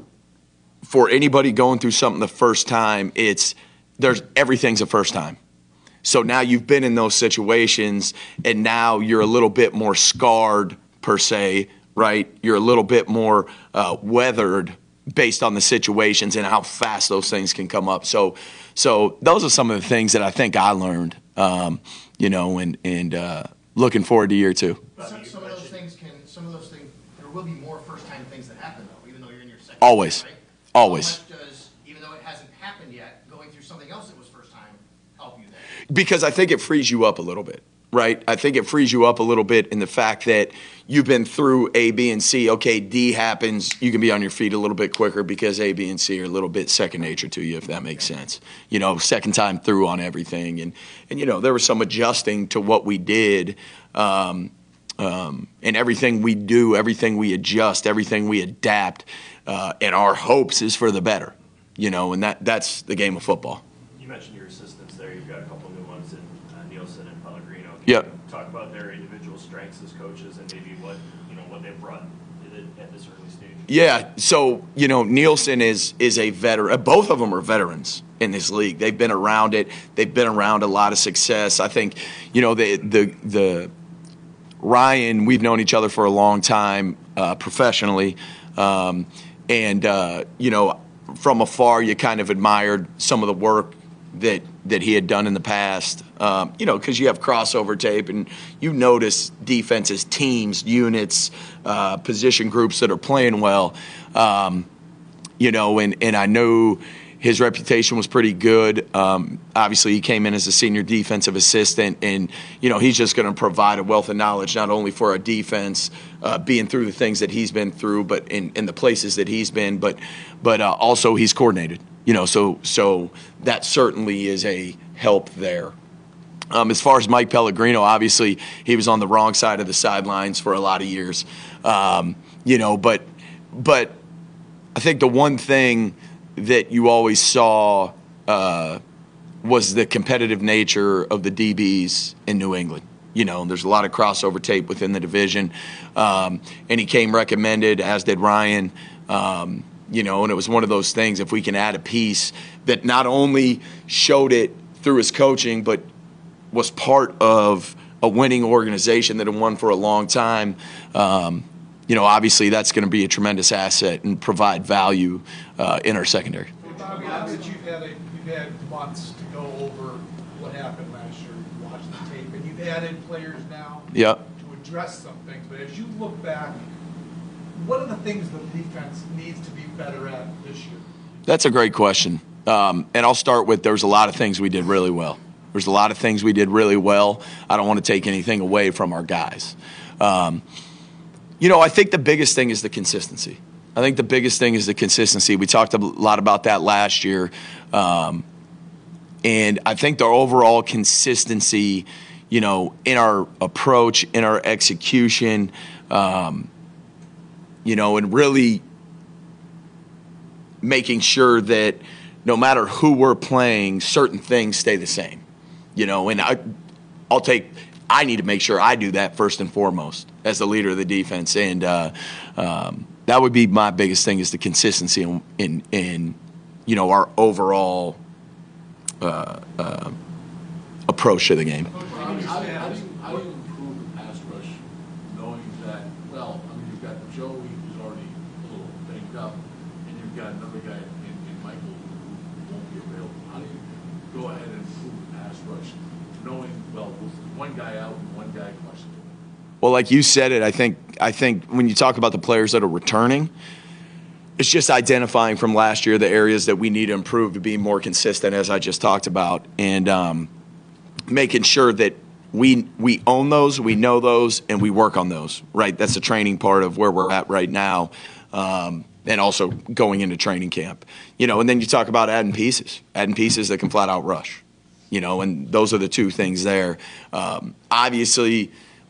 for anybody going through something the first time, it's there's everything's a first time. So now you've been in those situations, and now you're a little bit more scarred per se, right? You're a little bit more uh, weathered based on the situations and how fast those things can come up. So, so those are some of the things that I think I learned, um, you know, and and uh, looking forward to year two. Some, some of those things can, some of those things, there will be more first-time things that happen, though, even though you're in your second Always. year, right? Always. How much does, even though it hasn't happened yet, going through something else that was first time help you there? Because I think it frees you up a little bit, right? I think it frees you up a little bit in the fact that you've been through A, B, and C. Okay, D happens. You can be on your feet a little bit quicker because A, B, and C are a little bit second nature to you, if that makes sense. You know, second time through on everything. And, and you know, there was some adjusting to what we did. Um, um, and everything we do, everything we adjust, everything we adapt, uh, and our hopes is for the better. you know, and that that's the game of football. You mentioned your assistants there. You've got a couple new ones in uh, Nielsen and Pellegrino. Can Yep. you talk about their individual strengths as coaches and maybe what you know what they brought at this early stage? Yeah, so, you know, Nielsen is is a veteran. Both of them are veterans in this league. They've been around it. They've been around a lot of success. I think, you know, the the the Ryan, we've known each other for a long time uh, professionally. Um, and, uh, you know, from afar, you kind of admired some of the work that that he had done in the past, um, you know, because you have crossover tape and you notice defenses, teams, units, uh, position groups that are playing well, um, you know, and, and I know his reputation was pretty good. Um, obviously, he came in as a senior defensive assistant, and, you know, he's just going to provide a wealth of knowledge not only for our defense, uh, being through the things that he's been through, but in, in the places that he's been, but, but uh, also he's coordinated. You know, so so that certainly is a help there. Um, as far as Mike Pellegrino, obviously he was on the wrong side of the sidelines for a lot of years. Um, you know, but but I think the one thing that you always saw uh, was the competitive nature of the D Bs in New England. You know, there's a lot of crossover tape within the division, um, and he came recommended, as did Ryan. Um, You know, and it was one of those things, if we can add a piece that not only showed it through his coaching, but was part of a winning organization that had won for a long time, um, you know, obviously that's going to be a tremendous asset and provide value uh, in our secondary. Bobby, now that you've had, a, you've had months to go over what happened last year, you watched the tape, and you've added players now yep. to address some things, but as you look back, what are the things the defense needs to be better at this year? That's a great question. Um, and I'll start with there's a lot of things we did really well. There's a lot of things we did really well. I don't want to take anything away from our guys. Um, you know, I think the biggest thing is the consistency. I think the biggest thing is the consistency. We talked a lot about that last year. Um, and I think the overall consistency, you know, in our approach, in our execution, um, you know, and really making sure that no matter who we're playing, certain things stay the same, you know, and I, I'll take, I need to make sure I do that first and foremost as the leader of the defense. And uh, um, that would be my biggest thing is the consistency in, in, in you know, our overall uh, uh, approach to the game. How, how, do you, how do you improve the pass rush knowing that, well, I mean, you've got Joey who's already a little banged up, and you've got another guy in, in Michael who won't be available. How do you go ahead and improve the pass rush knowing, well, with one guy out and one guy questionable? Well, like you said it, I think I think when you talk about the players that are returning, it's just identifying from last year the areas that we need to improve to be more consistent, as I just talked about, and um, making sure that we we own those, we know those, and we work on those. Right, that's the training part of where we're at right now, um, and also going into training camp. You know, and then you talk about adding pieces, adding pieces that can flat out rush. You know, and those are the two things there. Um, obviously,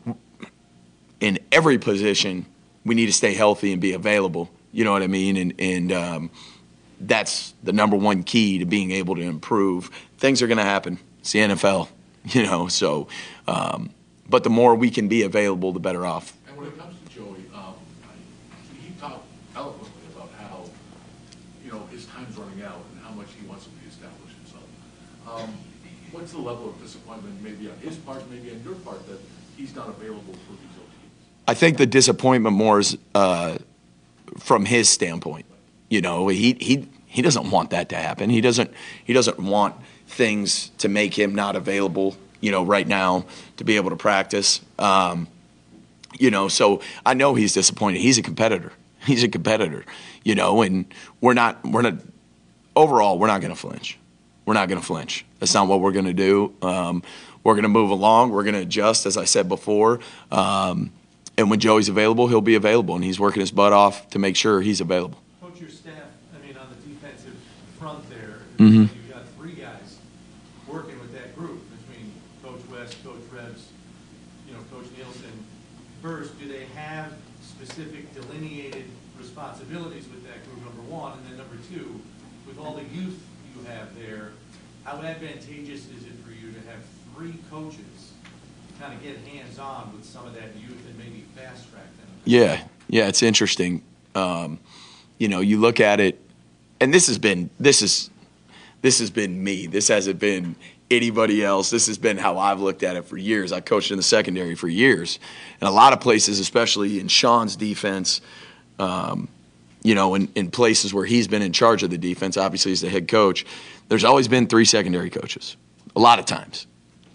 in every position, we need to stay healthy and be available. You know what I mean? And, and um, that's the number one key to being able to improve. Things are going to happen. It's the N F L, you know. So, um, but the more we can be available, the better off. And when it comes to Joey, um, he talked eloquently about how, you know, his time's running out and how much he wants to reestablish himself. Um, what's the level of disappointment, maybe on his part, maybe on your part, that he's not available for these O Ts? I think the disappointment more is uh, from his standpoint. You know, he he he doesn't want that to happen. He doesn't he doesn't want things to make him not available, you know, right now to be able to practice. Um, you know, so I know he's disappointed. He's a competitor. He's a competitor, you know, and we're not we're not overall we're not going to flinch. We're not going to flinch. That's not what we're going to do. Um, we're going to move along. We're going to adjust, as I said before. Um, and when Joey's available, he'll be available, and he's working his butt off to make sure he's available. Coach, your staff, I mean, on the defensive front there, Mm-hmm. you've got three guys working with that group between Coach West, Coach Rebs, you know, Coach Nielsen. First, do they have specific delineated responsibilities with that group, number one? And then number two, with all the youth you have there, how advantageous is it for you to have three coaches kind of get hands-on with some of that youth and maybe fast-track them? Yeah, yeah, it's interesting. Um, you know, you look at it, and this has been this is this has been me. This hasn't been anybody else. This has been how I've looked at it for years. I coached in the secondary for years, and a lot of places, especially in Sean's defense, um, you know, in, in places where he's been in charge of the defense, obviously as the head coach, there's always been three secondary coaches, a lot of times.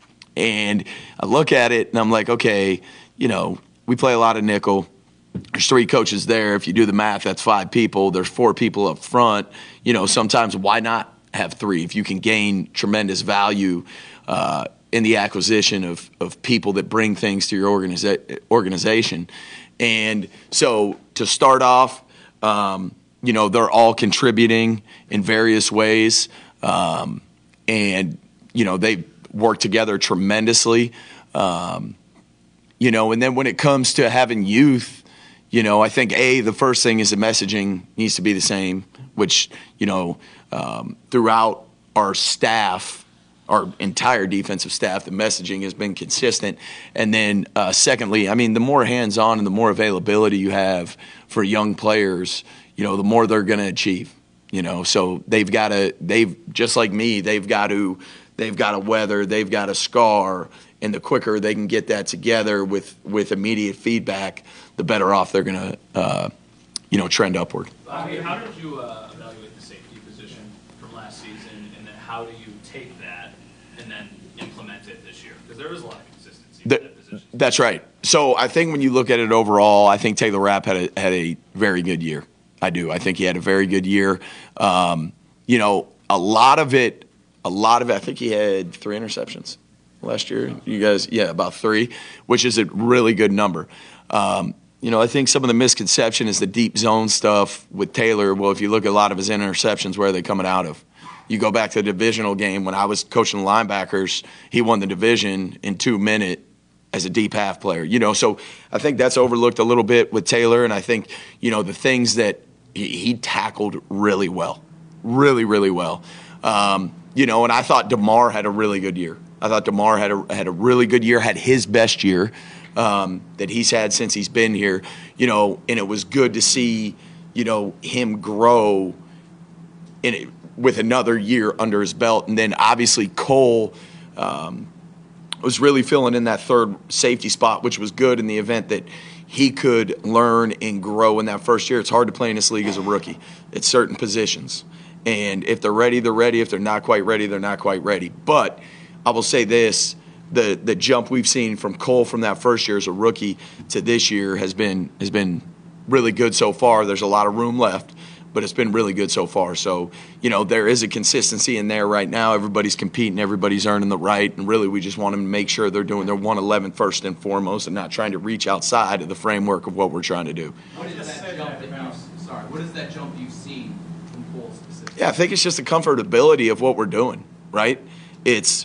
And I look at it, and I'm like, okay, you know, we play a lot of nickel. There's three coaches there. If you do the math, that's five people. There's four people up front. You know, sometimes why not have three if you can gain tremendous value uh, in the acquisition of, of people that bring things to your organiza- organization. And so to start off, um, you know, they're all contributing in various ways. Um, and, you know, they work together tremendously. Um, you know, and then when it comes to having youth, you know, I think, A, the first thing is the messaging needs to be the same, which, you know, um, throughout our staff, our entire defensive staff, the messaging has been consistent. And then uh, secondly, I mean, the more hands-on and the more availability you have for young players, you know, the more they're going to achieve, you know. So they've got to, they've, just like me, they've got to, they've got to weather, they've got to scar, and the quicker they can get that together with, with immediate feedback, the better off they're going to, uh, you know, trend upward. Bobby, how did you uh, evaluate the safety position from last season, and then how do you take that and then implement it this year? Because there was a lot of consistency The, in that position. That's right. So I think when you look at it overall, I think Taylor Rapp had a, had a very good year. I do. I think he had a very good year. Um, you know, a lot of it, a lot of it, I think he had three interceptions last year. You guys, yeah, about three, which is a really good number. Um, you know, I think some of the misconception is the deep zone stuff with Taylor. Well, if you look at a lot of his interceptions, where are they coming out of? You go back to the divisional game when I was coaching the linebackers, he won the division in two minutes as a deep half player. You know, so I think that's overlooked a little bit with Taylor, and I think, you know, the things that he, he tackled really well, really, really well. Um, you know, and I thought DeMar had a really good year. I thought DeMar had a had a really good year, had his best year um, that he's had since he's been here. You know, and it was good to see, you know, him grow in it with another year under his belt. And then obviously Cole um, was really filling in that third safety spot, which was good in the event that he could learn and grow in that first year. It's hard to play in this league as a rookie at certain positions. And if they're ready, they're ready. If they're not quite ready, they're not quite ready. But I will say this, the the jump we've seen from Cole from that first year as a rookie to this year has been has been really good so far. There's a lot of room left, but it's been really good so far. So, you know, there is a consistency in there right now. Everybody's competing, everybody's earning the right, and really we just want them to make sure they're doing their one eleven first and foremost and not trying to reach outside of the framework of what we're trying to do. What is that jump that you've, sorry, what is that jump you've seen from Cole specifically? Yeah, I think it's just the comfortability of what we're doing, right? It's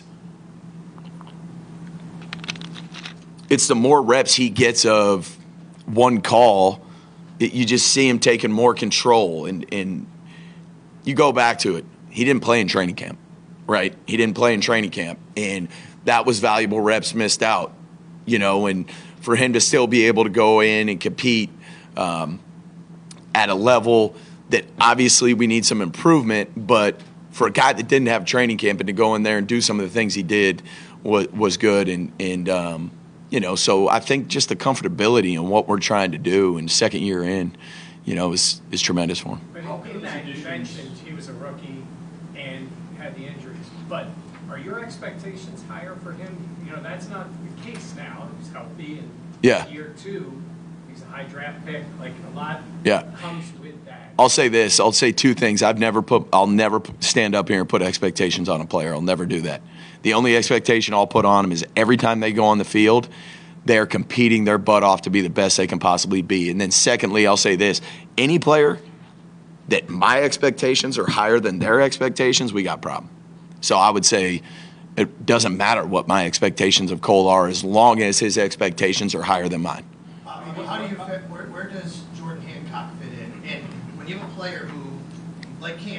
it's the more reps he gets of one call, it, you just see him taking more control. And, and you go back to it. He didn't play in training camp, right? He didn't play in training camp. And that was valuable reps missed out, you know, and for him to still be able to go in and compete um, at a level that obviously we need some improvement, but for a guy that didn't have training camp and to go in there and do some of the things he did was, was good. And, and um, you know, so I think just the comfortability and what we're trying to do and second year in, you know, is, is tremendous for him. But in that, you mentioned he was a rookie and had the injuries. But are your expectations higher for him? You know, that's not the case now. He's healthy, and yeah. year two, he's a high draft pick. Like, a lot yeah. comes with that. I'll say this. I'll say two things. I've never put. I'll never stand up here and put expectations on a player. I'll never do that. The only expectation I'll put on them is every time they go on the field, they're competing their butt off to be the best they can possibly be. And then secondly, I'll say this. Any player that my expectations are higher than their expectations, we got a problem. So I would say it doesn't matter what my expectations of Cole are as long as his expectations are higher than mine. Bobby, how do you fit, where, where does Jordan Hancock fit in? And when you have a player who, like Cam, right?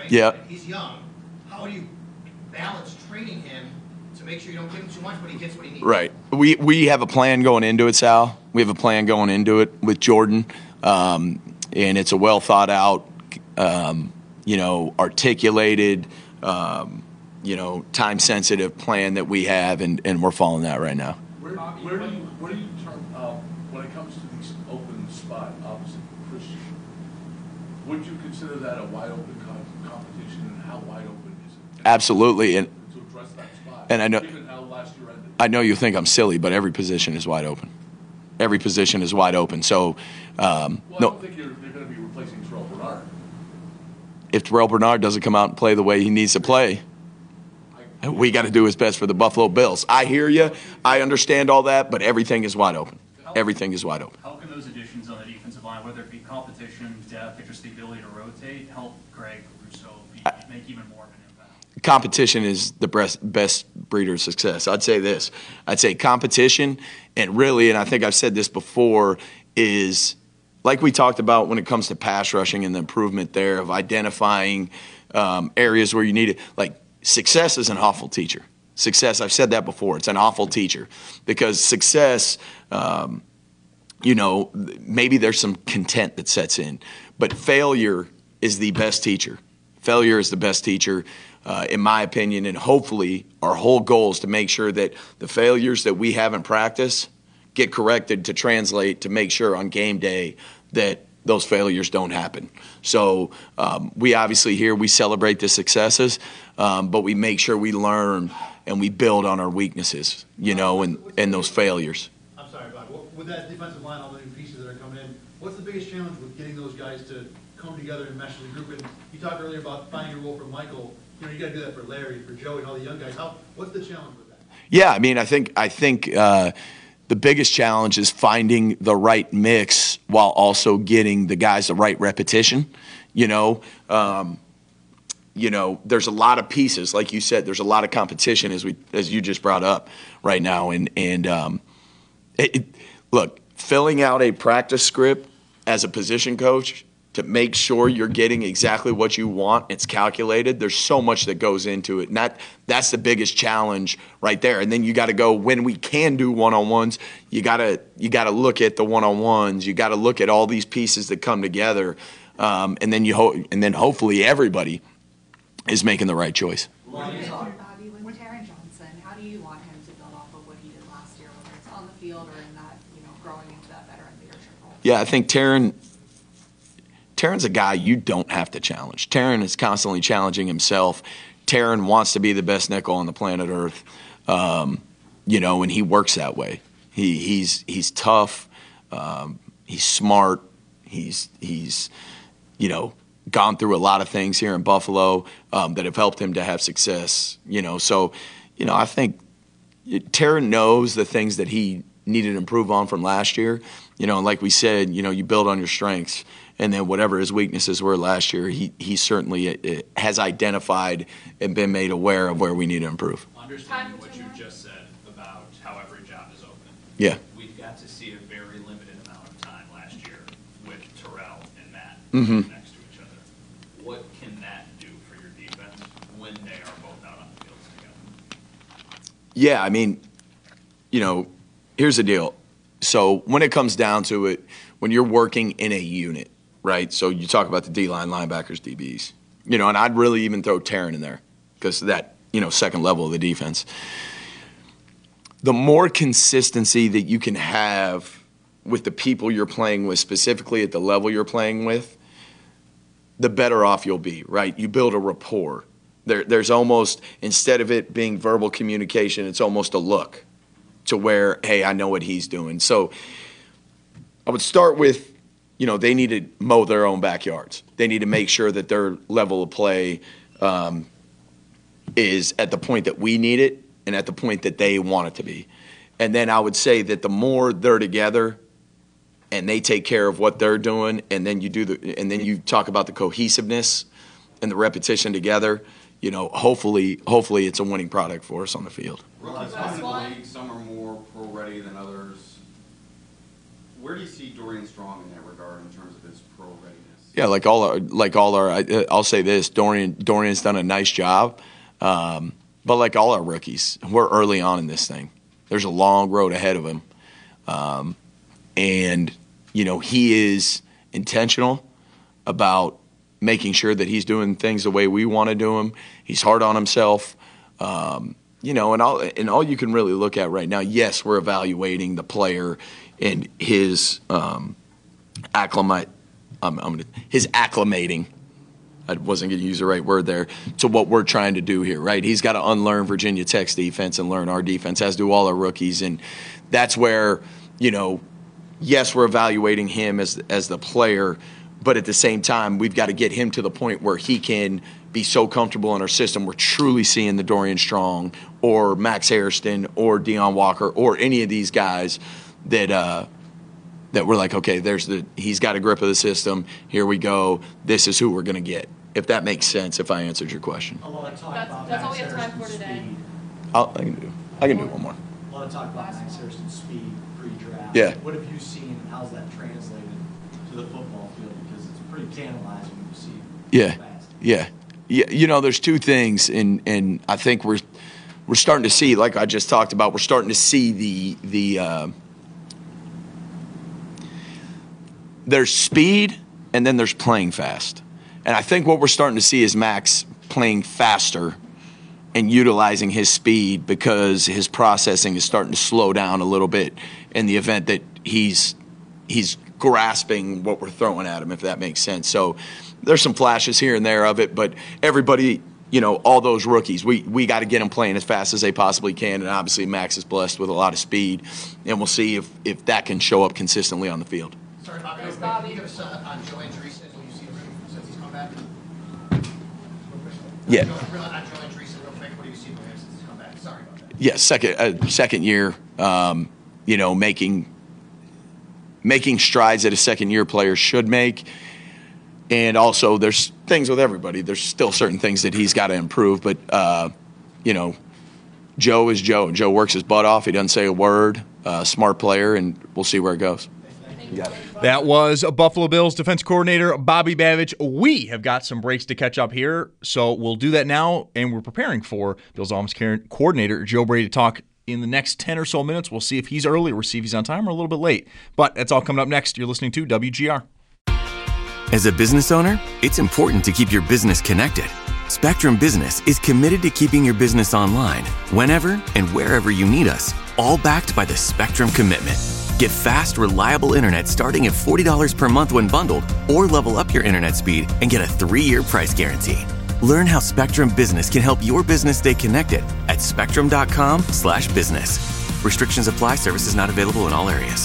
right? Yeah. And he's young. How do you balance training him to make sure you don't give him too much, but he gets what he needs? Right. We we have a plan going into it, Sal. We have a plan going into it with Jordan, um, and it's a well thought out, um, you know, articulated, um, you know, time sensitive plan that we have, and, and we're following that right now. Where, where do you where do you turn uh, when it comes to these open spot opposite Christian? Would you consider that a wide open co- competition, and how wide open is it? Absolutely, and to address that spot. and I know Given how last year ended. I know you think I'm silly, but every position is wide open. Every position is wide open. So, um, Well, I no, don't think you're, you're going to be replacing Terrell Bernard. if Terrell Bernard doesn't come out and play the way he needs to play, we got to do his best for the Buffalo Bills. I hear you. I understand all that, but everything is wide open. Everything is wide open. How can those additions on the defensive line, whether it be competition, depth, or just the ability to rotate, help Greg Rousseau be, make even more of an impact? Competition is the best, best breeder of success. I'd say this. I'd say competition, and really, and I think I've said this before, is like we talked about when it comes to pass rushing and the improvement there of identifying um, areas where you need it. Like, success is an awful teacher. Success, I've said that before, it's an awful teacher because success, um, you know, maybe there's some content that sets in, but failure is the best teacher. Failure is the best teacher, uh, in my opinion, and hopefully our whole goal is to make sure that the failures that we have in practice get corrected to translate to make sure on game day that those failures don't happen. So um, we obviously here, we celebrate the successes, um, but we make sure we learn and we build on our weaknesses, you know, and, and those failures. I'm sorry, Bob. With that defensive line, all the new pieces that are coming in, what's the biggest challenge with getting those guys to come together and mesh as a group? And you talked earlier about finding a role for Michael. You know, you got to do that for Larry, for Joey, and all the young guys. How? What's the challenge with that? Yeah, I mean, I think I think uh, the biggest challenge is finding the right mix while also getting the guys the right repetition. You know, um, you know, there's a lot of pieces, like you said. There's a lot of competition, as we as you just brought up right now, and and um, it, it, look, filling out a practice script as a position coach to make sure you're getting exactly what you want, it's calculated. There's so much that goes into it, and that that's the biggest challenge right there. And then you got to go when we can do one-on-ones. You gotta you gotta look at the one-on-ones. You got to look at all these pieces that come together, um, and then you ho- and then hopefully everybody is making the right choice. Bobby, with Taron Johnson, how do you want him to build off of what he did last year, whether it's on the field or in that, you know, growing into that veteran leadership role? Yeah, I think Taron. Taron's a guy you don't have to challenge. Taron is constantly challenging himself. Taron wants to be the best nickel on the planet Earth, um, you know, and he works that way. He he's he's tough. Um, he's smart. He's he's you know. gone through a lot of things here in Buffalo um, that have helped him to have success, you know. So, you know, I think Taron knows the things that he needed to improve on from last year. You know, and like we said, you know, you build on your strengths, and then whatever his weaknesses were last year, he he certainly has identified and been made aware of where we need to improve. Understanding what you just said about how every job is open. Yeah. We've got to see a very limited amount of time last year with Terrell and Matt. Mm-hmm. What can that do for your defense when they are both out on the field together? Yeah, I mean, you know, here's the deal. So when it comes down to it, when you're working in a unit, right? So you talk about the D-line, linebackers, D Bs, you know, and I'd really even throw Taron in there because that, you know, second level of the defense. The more consistency that you can have with the people you're playing with, specifically at the level you're playing with, the better off you'll be, right? You build a rapport. There, there's almost, instead of it being verbal communication, it's almost a look to where, hey, I know what he's doing. So I would start with, you know, they need to mow their own backyards. They need to make sure that their level of play um, is at the point that we need it and at the point that they want it to be. And then I would say that the more they're together, and they take care of what they're doing, and then you do the, and then you talk about the cohesiveness and the repetition together. You know, hopefully, hopefully, it's a winning product for us on the field. Rookies come into the league, some are more pro-ready than others. Where do you see Dorian Strong in that regard in terms of his pro readiness? Yeah, like all our, like all our, I, I'll say this, Dorian, Dorian's done a nice job, um, but like all our rookies, we're early on in this thing. There's a long road ahead of him, um, and you know he is intentional about making sure that he's doing things the way we want to do them. He's hard on himself, um, you know, and all and all you can really look at right now. Yes, we're evaluating the player and his um, acclimate. Um, I'm gonna, his acclimating. I wasn't going to use the right word there, to what we're trying to do here, right? He's got to unlearn Virginia Tech's defense and learn our defense, as do all our rookies. And that's where, you know, yes, we're evaluating him as as the player, but at the same time, we've got to get him to the point where he can be so comfortable in our system. We're truly seeing the Dorian Strong or Max Hairston or Deion Walker or any of these guys that uh, that we're like, okay, there's the he's got a grip of the system. Here we go. This is who we're going to get. If that makes sense, if I answered your question. A lot of talk That's, about that's all Max we have time for Hairston's today. speed. I'll, I can do. I can do one more. A lot of talk about Max Hairston's speed pre-draft. Yeah. What have you seen? How's that translated to the football field? Because it's pretty tantalizing when you see it Yeah, fast. yeah, yeah. You know, there's two things, and and I think we're we're starting to see, like I just talked about, we're starting to see the the uh, there's speed, and then there's playing fast, and I think what we're starting to see is Max playing faster and utilizing his speed because his processing is starting to slow down a little bit in the event that he's he's grasping what we're throwing at him, if that makes sense. So there's some flashes here and there of it, but everybody, you know, all those rookies, we, we got to get them playing as fast as they possibly can, and obviously Max is blessed with a lot of speed, and we'll see if, if that can show up consistently on the field. Sorry, Bobby, Thanks, can Bobby. you give us uh, on Joe Andreessen, what you see since he's come back? Yeah. Joe, real, on Joe Andreessen, real quick, what do you see from him since he's come back? Sorry about that. Yeah, second uh, second year, um, you know, making making strides that a second year player should make. And also there's things with everybody. There's still certain things that he's got to improve. But, uh, you know, Joe is Joe. Joe works his butt off. He doesn't say a word. Uh, smart player, and we'll see where it goes. You got it. That was Buffalo Bills defense coordinator Bobby Babich. We have got some breaks to catch up here, so we'll do that now, and we're preparing for Bills offense coordinator Joe Brady to talk in the next ten or so minutes. We'll see if he's early, we'll see if he's on time, or a little bit late. But that's all coming up next. You're listening to W G R. As a business owner, it's important to keep your business connected. Spectrum Business is committed to keeping your business online whenever and wherever you need us, all backed by the Spectrum Commitment. Get fast, reliable internet starting at forty dollars per month when bundled, or level up your internet speed and get a three-year price guarantee. Learn how Spectrum Business can help your business stay connected at spectrum.com slash business. Restrictions apply. Services not available in all areas.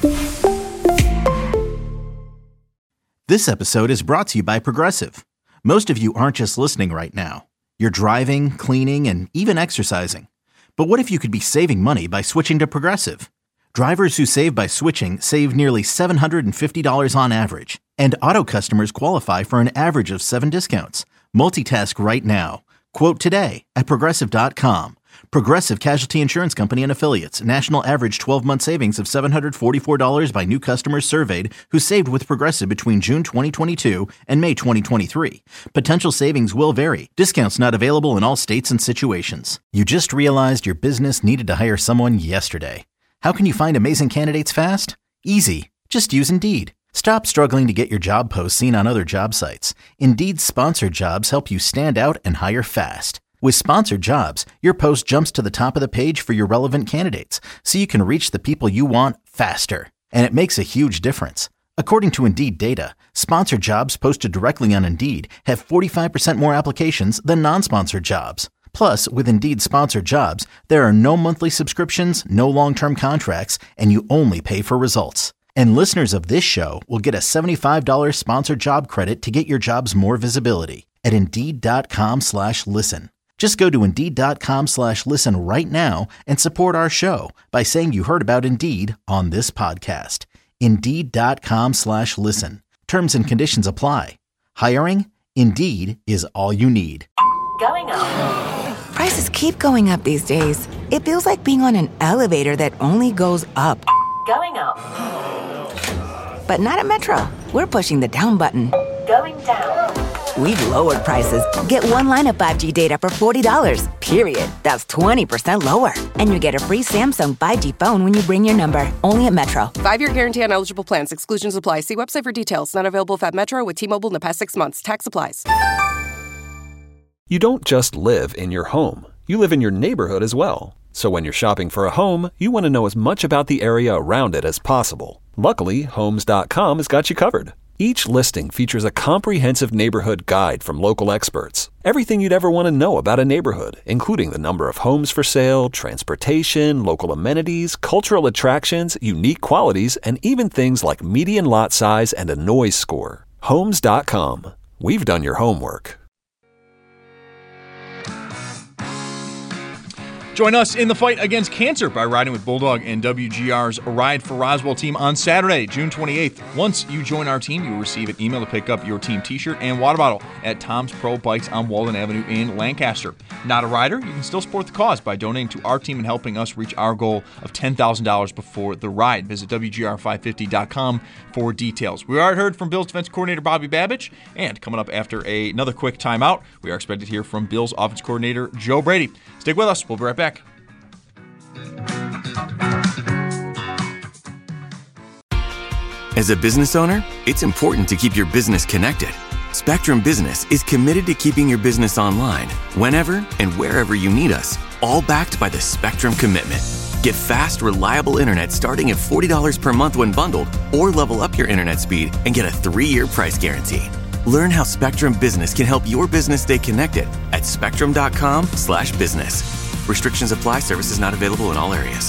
This episode is brought to you by Progressive. Most of you aren't just listening right now. You're driving, cleaning, and even exercising. But what if you could be saving money by switching to Progressive? Drivers who save by switching save nearly seven hundred fifty dollars on average. And auto customers qualify for an average of seven discounts. Multitask right now. Quote today at Progressive dot com. Progressive Casualty Insurance Company and Affiliates. National average twelve-month savings of seven hundred forty-four dollars by new customers surveyed who saved with Progressive between June twenty twenty-two and May twenty twenty-three. Potential savings will vary. Discounts not available in all states and situations. You just realized your business needed to hire someone yesterday. How can you find amazing candidates fast? Easy. Just use Indeed. Stop struggling to get your job posts seen on other job sites. Indeed's sponsored jobs help you stand out and hire fast. With sponsored jobs, your post jumps to the top of the page for your relevant candidates, so you can reach the people you want faster. And it makes a huge difference. According to Indeed data, sponsored jobs posted directly on Indeed have forty-five percent more applications than non-sponsored jobs. Plus, with Indeed sponsored jobs, there are no monthly subscriptions, no long-term contracts, and you only pay for results. And listeners of this show will get a seventy-five dollars sponsored job credit to get your jobs more visibility at Indeed.com slash listen. Just go to Indeed.com slash listen right now and support our show by saying you heard about Indeed on this podcast. Indeed.com slash listen. Terms and conditions apply. Hiring? Indeed is all you need. Going up. Prices keep going up these days. It feels like being on an elevator that only goes up. Going up. But not at Metro. We're pushing the down button. Going down. We've lowered prices. Get one line of five G data for forty dollars, period. That's twenty percent lower. And you get a free Samsung five G phone when you bring your number. Only at Metro. Five-year guarantee on eligible plans. Exclusions apply. See website for details. Not available if at Metro with T-Mobile in the past six months. Tax applies. You don't just live in your home. You live in your neighborhood as well. So when you're shopping for a home, you want to know as much about the area around it as possible. Luckily, Homes dot com has got you covered. Each listing features a comprehensive neighborhood guide from local experts. Everything you'd ever want to know about a neighborhood, including the number of homes for sale, transportation, local amenities, cultural attractions, unique qualities, and even things like median lot size and a noise score. Homes dot com. We've done your homework. Join us in the fight against cancer by riding with Bulldog and W G R's Ride for Roswell team on Saturday, June twenty-eighth. Once you join our team, you will receive an email to pick up your team t-shirt and water bottle at Tom's Pro Bikes on Walden Avenue in Lancaster. Not a rider? You can still support the cause by donating to our team and helping us reach our goal of ten thousand dollars before the ride. Visit W G R five fifty dot com for details. We already heard from Bills defense coordinator Bobby Babich, and coming up after a, another quick timeout, we are expected to hear from Bills offense coordinator Joe Brady. Stick with us. We'll be right back. As a business owner, it's important to keep your business connected. Spectrum Business is committed to keeping your business online, whenever and wherever you need us, all backed by the Spectrum Commitment. Get fast, reliable internet starting at forty dollars per month when bundled, or level up your internet speed and get a three-year price guarantee. Learn how Spectrum Business can help your business stay connected at spectrum dot com slash business. Restrictions apply. Services not available in all areas.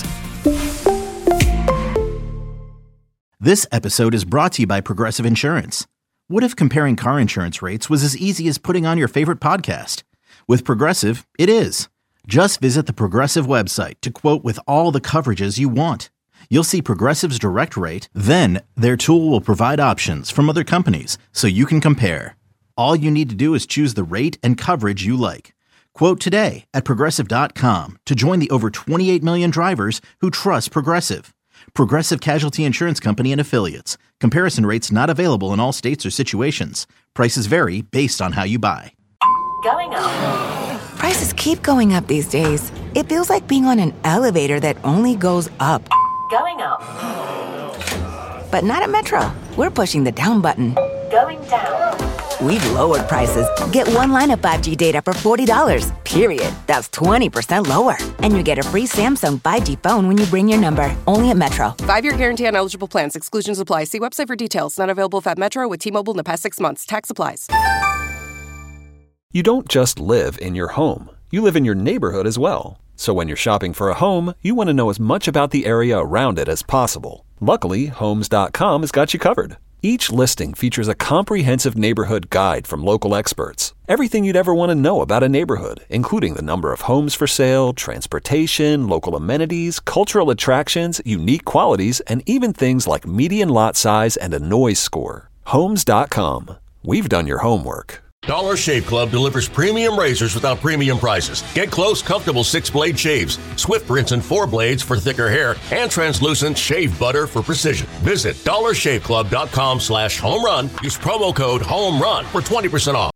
This episode is brought to you by Progressive Insurance. What if comparing car insurance rates was as easy as putting on your favorite podcast? With Progressive, it is. Just visit the Progressive website to quote with all the coverages you want. You'll see Progressive's direct rate, then their tool will provide options from other companies so you can compare. All you need to do is choose the rate and coverage you like. Quote today at progressive dot com to join the over twenty-eight million drivers who trust Progressive. Progressive Casualty Insurance Company and Affiliates. Comparison rates not available in all states or situations. Prices vary based on how you buy. Going up. Prices keep going up these days. It feels like being on an elevator that only goes up. Going up. But not at Metro. We're pushing the down button. Going down. We've lowered prices. Get one line of five G data for forty dollars, period. That's twenty percent lower. And you get a free Samsung five G phone when you bring your number. Only at Metro. Five-year guarantee on eligible plans. Exclusions apply. See website for details. Not available if at Metro with T-Mobile in the past six months. Tax applies. You don't just live in your home. You live in your neighborhood as well. So when you're shopping for a home, you want to know as much about the area around it as possible. Luckily, Homes dot com has got you covered. Each listing features a comprehensive neighborhood guide from local experts. Everything you'd ever want to know about a neighborhood, including the number of homes for sale, transportation, local amenities, cultural attractions, unique qualities, and even things like median lot size and a noise score. Homes dot com. We've done your homework. Dollar Shave Club delivers premium razors without premium prices. Get close, comfortable six-blade shaves, swift rinse and four blades for thicker hair, and translucent shave butter for precision. Visit dollar shave club dot com slash home run. Use promo code HOME RUN for twenty percent off.